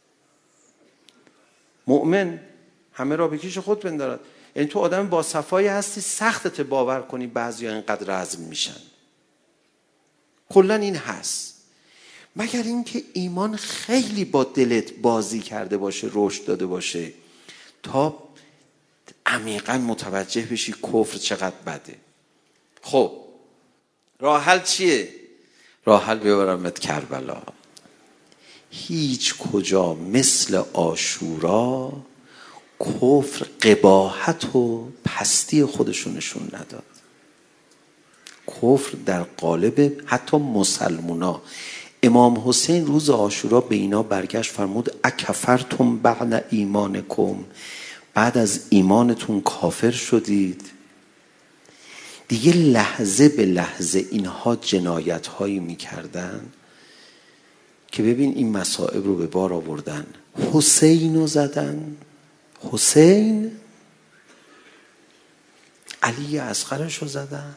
مؤمن همه را به کیش خود پندارد. یعنی تو آدم با صفایی هستی، سختت باور کنی بعضی ها اینقدر رزم میشن. کلا این هست. مگر اینکه ایمان خیلی با دلت بازی کرده باشه، رشد داده باشه، تا عمیقا متوجه بشی کفر چقدر بده. خب راه حل چیه؟ راه حل ببرمت کربلا. هیچ کجا مثل عاشورا کفر قباحت و پستی خودشو نشون نداد. کفر در قالب حتی مسلمونا. امام حسین روز عاشورا به اینا برگشت فرمود اکفرتم بعد ایمانکم، بعد از ایمانتون کافر شدید. دیگه لحظه به لحظه اینها جنایت هایی میکردن که ببین این مصائب رو به بار آوردن. حسین رو زدن، حسین، علی اصغرش رو زدن.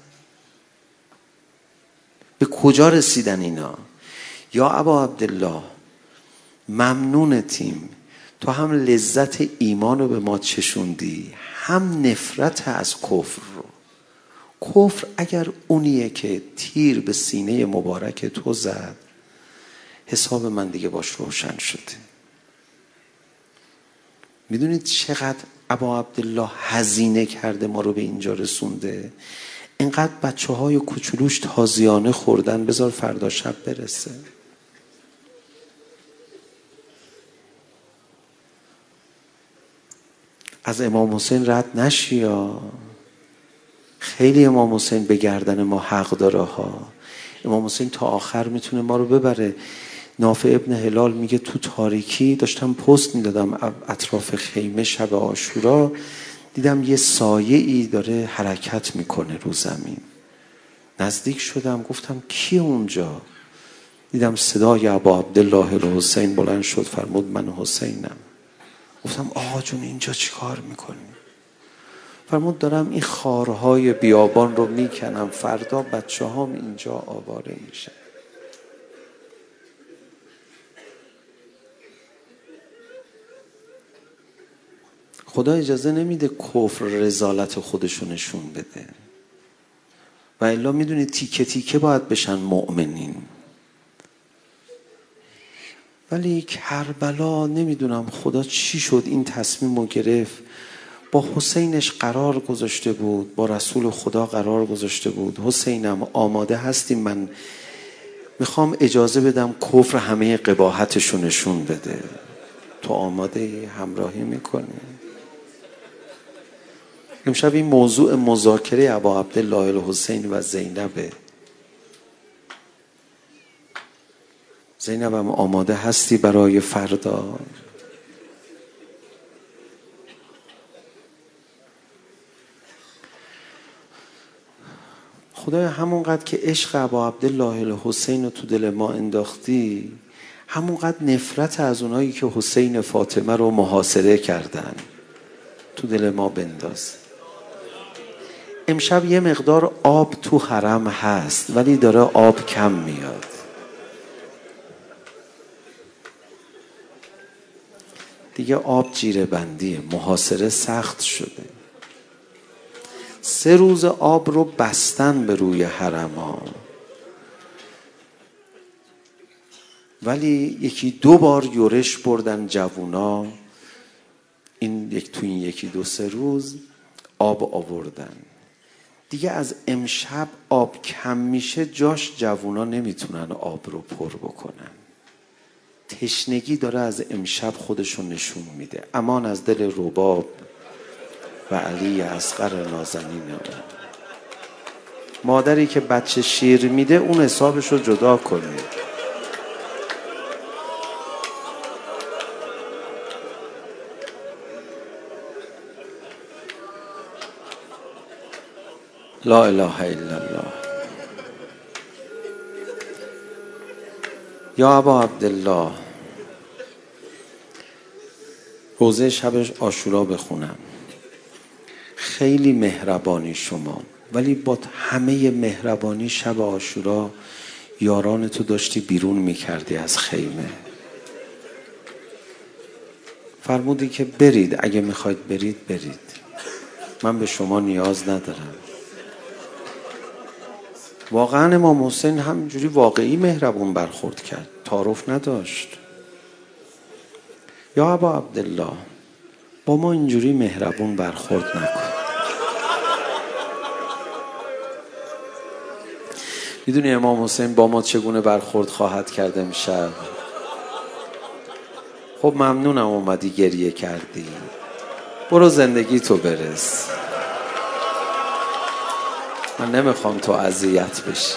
به کجا رسیدن اینا؟ یا ابا عبدالله ممنونتیم، تو هم لذت ایمان رو به ما چشوندی، هم نفرت از کفر رو. کفر اگر اونیه که تیر به سینه مبارک تو زد، حساب من دیگه باش روشن شده. میدونید چقدر ابا عبدالله هزینه کرده ما رو به اینجا رسونده؟ اینقدر بچه های کوچولوش تازیانه خوردن، بذار فردا شب برسه. از امام حسین رد نشی یا خیلی امام حسین به گردن ما حق داره ها. امام حسین تا آخر میتونه ما رو ببره. نافع ابن هلال میگه تو تاریکی داشتم پست میدادم اطراف خیمه شب عاشورا، دیدم یه سایه ای داره حرکت میکنه رو زمین. نزدیک شدم گفتم کی اونجا؟ دیدم صدای ابا عبدالله الحسین بلند شد، فرمود من حسینم. گفتم آقا جون اینجا چی کار میکنی؟ فرمود دارم این خارهای بیابان رو میکنم، فردا بچه هام اینجا آواره میشن. خدا اجازه نمیده کفر رذالت خودشو نشون بده، و الا میدونی تیکه تیکه باید بشن مؤمنین. ولی کربلا نمیدونم خدا چی شد این تصمیم رو گرفت. با حسینش قرار گذاشته بود، با رسول خدا قرار گذاشته بود. حسینم آماده هستی، من میخوام اجازه بدم کفر همه قباحتشو نشون بده، تو آماده همراهی میکنی؟ امشب این موضوع مذاکره ابا عبدالله الحسین و زینبه. زینبم آماده هستی برای فردا؟ خدایا همونقدر که عشق ابا عبدالله الحسین رو تو دل ما انداختی، همونقدر نفرت از اونایی که حسین فاطمه رو محاصره کردن تو دل ما بنداز. امشب یه مقدار آب تو حرم هست ولی داره آب کم میاد. دیگه آب جیره بندیه، محاصره سخت شده. سه روز آب رو بستن به روی حرم ها، ولی یکی دو بار یورش بردن جوونا، این یک تو این یکی دو سه روز آب آوردن. دیگه از امشب آب کم میشه، جاش جوونا نمیتونن آب رو پر بکنن. تشنگی داره از امشب خودشون نشون میده. امان از دل رباب و علی اصغر نازنین اون. مادری که بچه شیر میده اون حسابش رو جدا کنید. لا اله الا الله. یا ابا عبدالله، روزه شب عاشورا بخونم. خیلی مهربانی شما، ولی با همه مهربانی شب عاشورا یاران تو داشتی بیرون میکردی از خیمه. فرمودی که برید، اگه میخواید برید برید، من به شما نیاز ندارم. واقعا امام حسین همینجوری واقعی مهربون برخورد کرد، تعارف نداشت. یا ابا عبدالله، با ما اینجوری مهربون برخورد نکن. میدونی امام حسین با ما چگونه برخورد خواهد کرد امشب؟ خب ممنونم اومدی گریه کردی، برو زندگی تو برس، من نمیخوام تو اذیت بشی.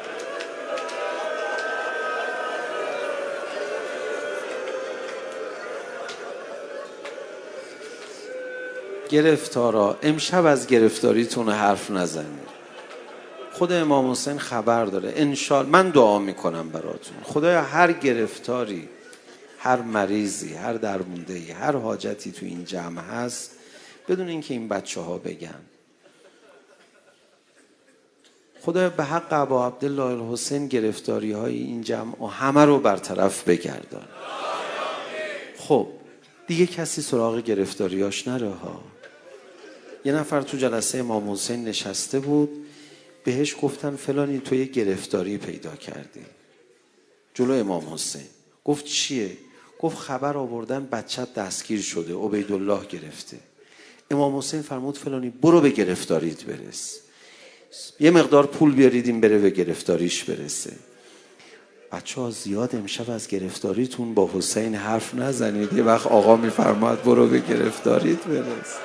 گرفتارا، امشب از گرفتاریتون حرف نزنید. خود امام حسین خبر داره. انشالله من دعا میکنم براتون، خدایا هر گرفتاری، هر مریضی، هر درموندهی، هر حاجتی تو این جمع هست، بدون اینکه این بچه ها بگن، خدایا به حق ابا عبدالله الحسین گرفتاری های این جمع و همه رو برطرف بگردان. خب دیگه کسی سراغ گرفتاریاش نره ها. یه نفر تو جلسه امام حسین نشسته بود، بهش گفتن فلانی تو یه گرفتاری پیدا کردی جلو امام حسین. گفت چیه؟ گفت خبر آوردن بچت دستگیر شده، عبیدالله گرفته. امام حسین فرمود فلانی برو به گرفتاریت برس، یه مقدار پول بیاریدیم بره به گرفتاریش برسه. بچه ها زیاد امشب از گرفتاریتون با حسین حرف نزنید، یه وقت آقا میفرماد برو به گرفتاریت برس.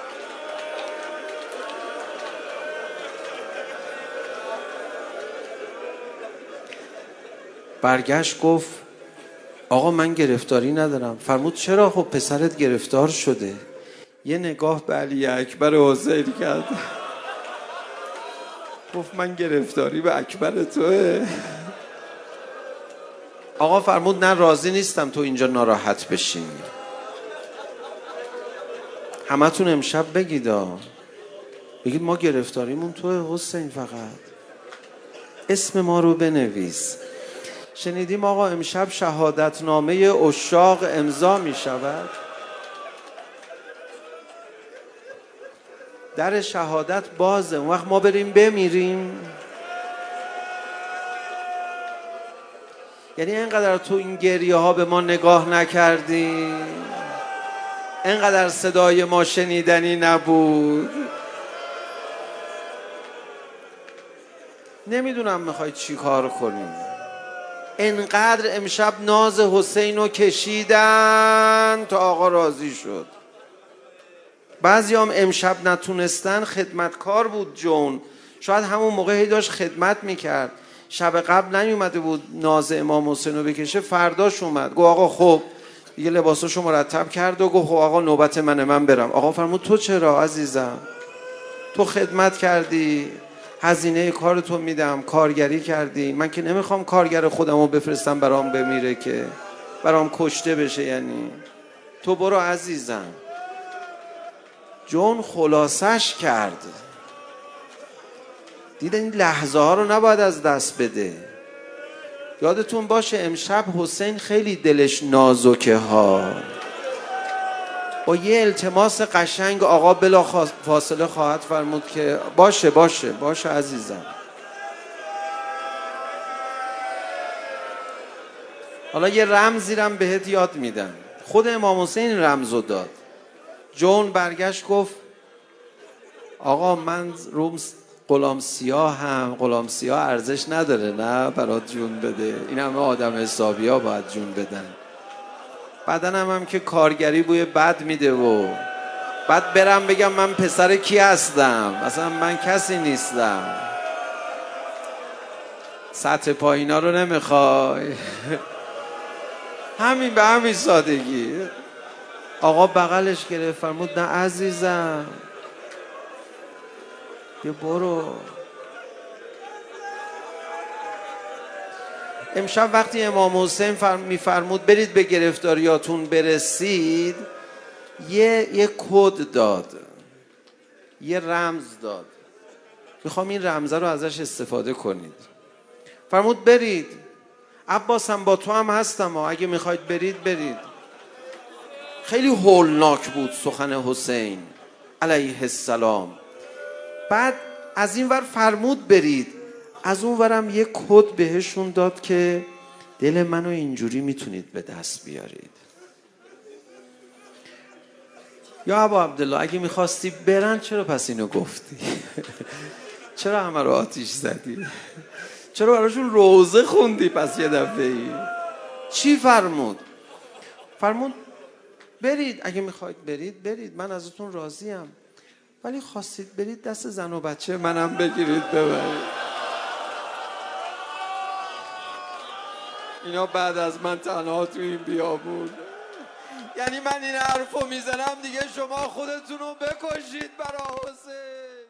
برگشت گفت آقا من گرفتاری ندارم. فرمود چرا؟ خب پسرت گرفتار شده. یه نگاه به علی اکبر حسین کرد، گفت من گرفتاری به اکبر توه. آقا فرمود نه راضی نیستم تو اینجا ناراحت بشین. همه تون امشب بگید بگید ما گرفتاریمون توه حسین، فقط اسم ما رو بنویس. شنیدیم آقا امشب شهادت نامه عشاق امضا می شود. در شهادت بازه. اون وقت ما بریم بمیریم. یعنی اینقدر تو این گریه ها به ما نگاه نکردی، اینقدر صدای ما شنیدنی نبود. نمیدونم میخوای چی کار کنیم. اینقدر امشب ناز حسین رو کشیدن تا آقا راضی شد. بعضی هم امشب نتونستن، خدمتکار بود جون، شاید همون موقع هی داشت خدمت میکرد، شب قبل نیومده بود ناز امام حسین رو بکشه، فرداش اومد گفت آقا خب دیگه لباساشو مرتب کرد و گفت خب آقا نوبت منه، من برم. آقا فرمود تو چرا عزیزم؟ تو خدمت کردی، هزینه کار تو میدم، کارگری کردی، من که نمیخوام کارگر خودم رو بفرستم برام بمیره که برام کشته بشه. یعنی تو برو عزیزم. جون خلاصش کرد. دیدن این لحظه ها رو نباید از دست بده. یادتون باشه امشب حسین خیلی دلش نازکه ها. با یه التماس قشنگ آقا بلا فاصله خواهد فرمود که باشه باشه باشه عزیزم. حالا یه رمزی رم بهت یاد میدم. خود امام حسین رمزو داد. جون برگشت گفت آقا من روم غلام سیاه هم، غلام سیاه ارزش نداره نه برات جون بده، این همه آدم حسابی ها باید جون بدن. بدنم هم که کارگری بوی بد میده و بعد برم بگم من پسر کی هستم، اصلا من کسی نیستم. سطح پایینا رو نمیخوای. همین به همین سادگی. آقا بغلش گرفت فرمود نه عزیزم یه برو. امشب وقتی امام حسین فرم میفرمود برید به گرفتاریاتون برسید، یه یه کد داد، یه رمز داد. میخوام این رمزه رو ازش استفاده کنید. فرمود برید، عباس هم با تو هم هستم و اگه میخواید برید برید. خیلی هولناک بود سخن حسین علیه السلام. بعد از این ور فرمود برید، از اون ورم یه کد بهشون داد که دل منو اینجوری میتونید به دست بیارید. یا ابا عبدالله اگه میخواستی برن چرا پس اینو گفتی؟ چرا همه رو آتیش زدی؟ چرا براشون روزه خوندی پس یه دفعه ای؟ چی فرمود؟ فرمود برید، اگه میخواید برید برید، من ازتون راضیم، ولی خواستید برید دست زن و بچه منم بگیرید ببرید. اینا بعد از من تنها تو این بیابون. یعنی من این حرفو میزنم دیگه شما خودتون رو بکشید برا حسین.